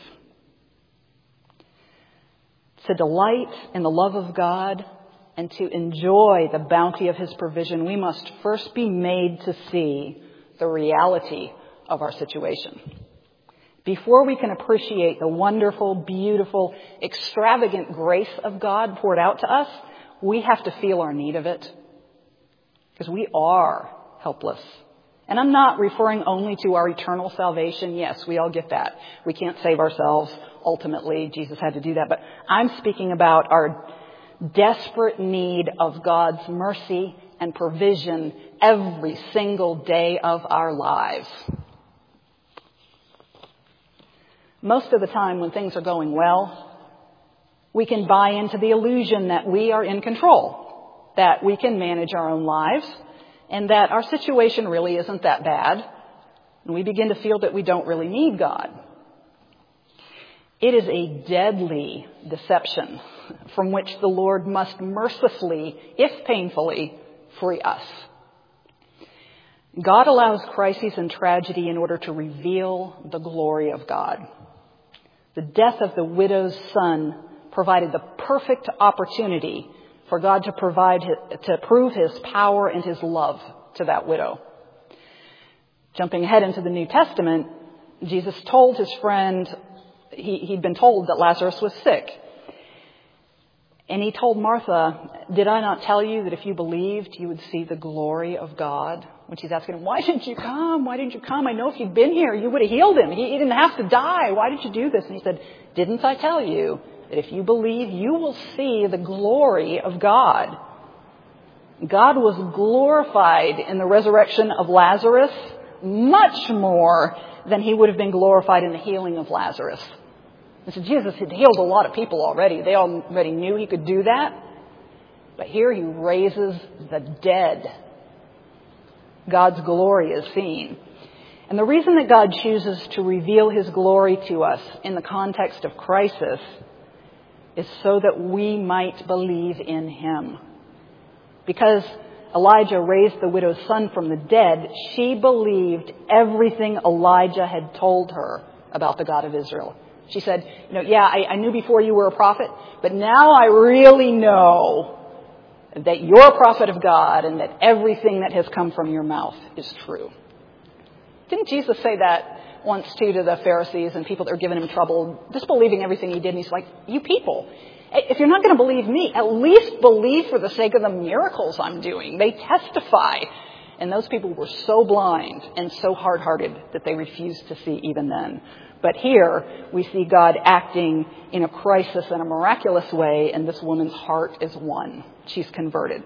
To delight in the love of God and to enjoy the bounty of his provision, we must first be made to see the reality of our situation. Before we can appreciate the wonderful, beautiful, extravagant grace of God poured out to us, we have to feel our need of it. Because we are helpless And I'm not referring only to our eternal salvation. Yes, we all get that. We can't save ourselves. Ultimately, Jesus had to do that. But I'm speaking about our desperate need of God's mercy and provision every single day of our lives. Most of the time when things are going well, we can buy into the illusion that we are in control, that we can manage our own lives, and that our situation really isn't that bad. And we begin to feel that we don't really need God. It is a deadly deception from which the Lord must mercifully, if painfully, free us. God allows crises and tragedy in order to reveal the glory of God. The death of the widow's son provided the perfect opportunity for God to provide to prove his power and his love to that widow. Jumping ahead into the New Testament, Jesus told his friend, he, he'd been told that Lazarus was sick. And he told Martha, "Did I not tell you that if you believed, you would see the glory of God?" When she's asking him, "Why didn't you come? Why didn't you come? I know if you'd been here, you would have healed him. He, he didn't have to die. Why did you do this?" And he said, "Didn't I tell you that if you believe, you will see the glory of God?" God was glorified in the resurrection of Lazarus much more than he would have been glorified in the healing of Lazarus. And so Jesus had healed a lot of people already. They already knew he could do that. But here he raises the dead. God's glory is seen. And the reason that God chooses to reveal his glory to us in the context of crisis is so that we might believe in him. Because Elijah raised the widow's son from the dead, she believed everything Elijah had told her about the God of Israel. She said, you know, yeah, I, I knew before you were a prophet, but now I really know that you're a prophet of God and that everything that has come from your mouth is true. Didn't Jesus say that once too to the Pharisees and people that were giving him trouble, disbelieving everything he did? And he's like, you people, if you're not going to believe me, at least believe for the sake of the miracles I'm doing. They testify. And those people were so blind and so hard-hearted that they refused to see even then. But here we see God acting in a crisis in a miraculous way, and this woman's heart is won. She's converted.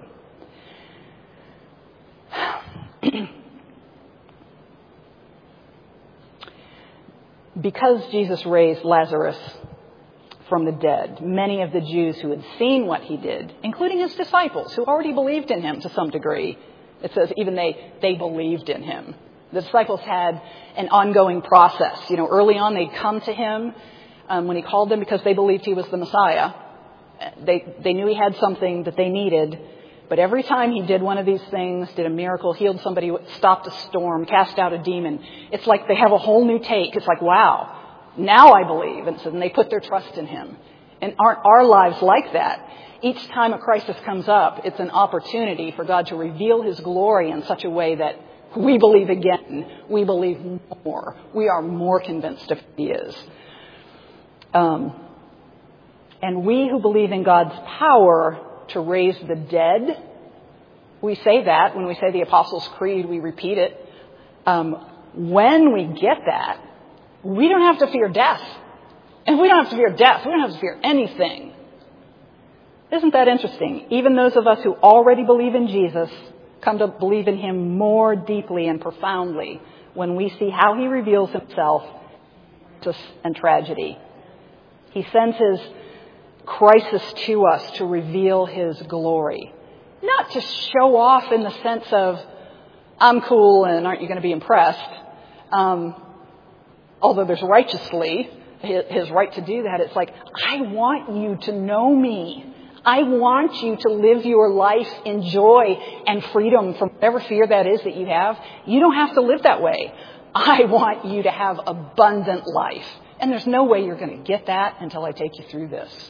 Because Jesus raised Lazarus from the dead, many of the Jews who had seen what he did, including his disciples, who already believed in him to some degree, it says even they, they believed in him. The disciples had an ongoing process. You know, early on they'd come to him um, when he called them because they believed he was the Messiah. They, they knew he had something that they needed. But every time he did one of these things, did a miracle, healed somebody, stopped a storm, cast out a demon, it's like they have a whole new take. It's like, wow, now I believe. And so then they put their trust in him. And aren't our lives like that? Each time a crisis comes up, it's an opportunity for God to reveal his glory in such a way that we believe again. We believe more. We are more convinced of who he is. Um, and we who believe in God's power to raise the dead, we say that when we say the Apostles' Creed, we repeat it. Um, when we get that, we don't have to fear death. And we don't have to fear death. We don't have to fear anything. Isn't that interesting? Even those of us who already believe in Jesus come to believe in him more deeply and profoundly when we see how he reveals himself and tragedy. He sends his crisis to us to reveal his glory. Not to show off in the sense of, I'm cool and aren't you going to be impressed? Um, although there's righteously his right to do that. It's like, I want you to know me. I want you to live your life in joy and freedom from whatever fear that is that you have. You don't have to live that way. I want you to have abundant life. And there's no way you're going to get that until I take you through this.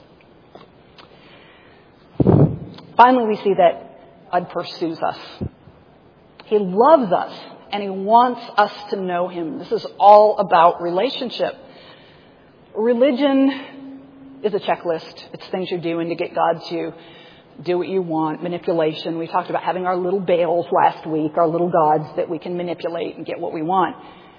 Finally, we see that God pursues us. He loves us and he wants us to know him. This is all about relationship. Religion is a checklist. It's things you're doing to get God to do what you want, manipulation. We talked about having our little Baals last week, our little gods that we can manipulate and get what we want.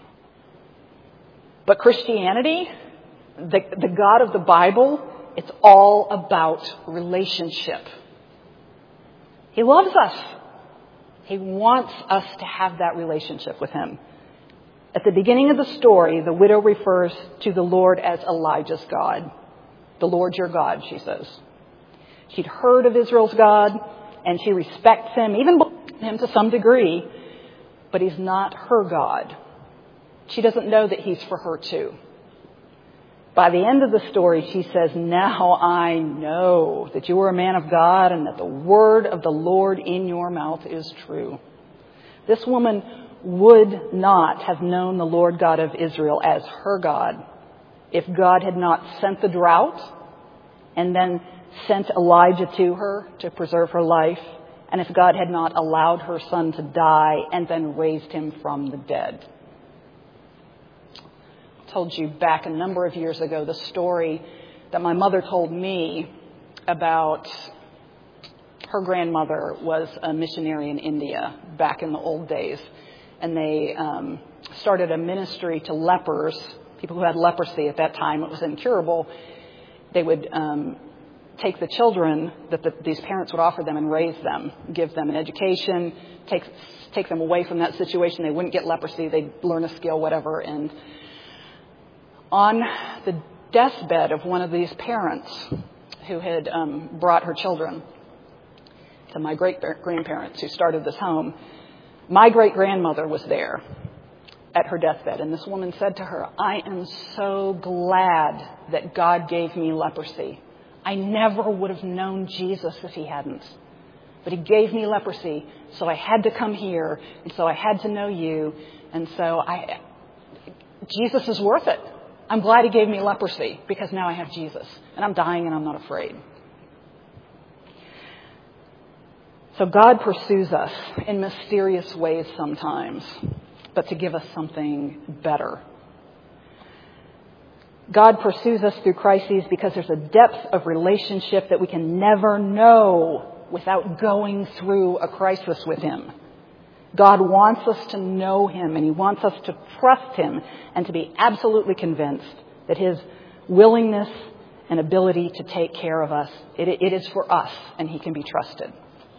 But Christianity, the, the God of the Bible, it's all about relationship. He loves us. He wants us to have that relationship with him. At the beginning of the story, the widow refers to the Lord as Elijah's God. The Lord's your God, she says. She'd heard of Israel's God, and she respects him, even believes him to some degree, but he's not her God. She doesn't know that he's for her too. By the end of the story, she says, now I know that you are a man of God and that the word of the Lord in your mouth is true. This woman would not have known the Lord God of Israel as her God if God had not sent the drought and then sent Elijah to her to preserve her life, and if God had not allowed her son to die and then raised him from the dead. I told you back a number of years ago the story that my mother told me about her grandmother was a missionary in India back in the old days. And they um, started a ministry to lepers, people who had leprosy at that time. It was incurable. They would um, take the children that the, these parents would offer them and raise them, give them an education, take take them away from that situation. They wouldn't get leprosy. They'd learn a skill, whatever. And on the deathbed of one of these parents who had um, brought her children to my great-grandparents who started this home, my great-grandmother was there at her deathbed, and this woman said to her, I am so glad that God gave me leprosy. I never would have known Jesus if he hadn't. But he gave me leprosy, so I had to come here, and so I had to know you, and so I, Jesus is worth it. I'm glad he gave me leprosy, because now I have Jesus, and I'm dying and I'm not afraid. So God pursues us in mysterious ways sometimes, but to give us something better. God pursues us through crises because there's a depth of relationship that we can never know without going through a crisis with him. God wants us to know him, and he wants us to trust him and to be absolutely convinced that his willingness and ability to take care of us, it, it is for us, and he can be trusted.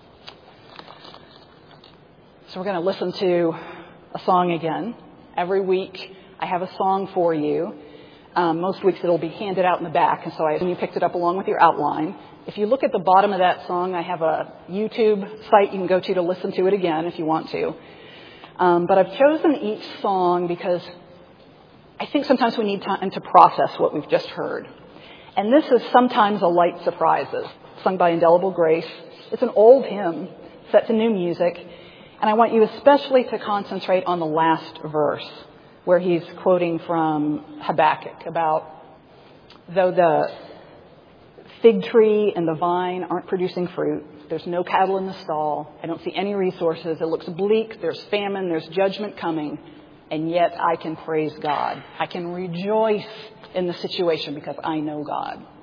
So we're going to listen to a song again. Every week I have a song for you. Um, most weeks it'll be handed out in the back, and so I assume you picked it up along with your outline. If you look at the bottom of that song, I have a YouTube site you can go to to listen to it again if you want to. Um, but I've chosen each song because I think sometimes we need time to process what we've just heard. And this is Sometimes a Light Surprises, sung by Indelible Grace. It's an old hymn set to new music. And I want you especially to concentrate on the last verse where he's quoting from Habakkuk about, though the fig tree and the vine aren't producing fruit, there's no cattle in the stall, I don't see any resources, it looks bleak, there's famine, there's judgment coming, and yet I can praise God. I can rejoice in the situation because I know God.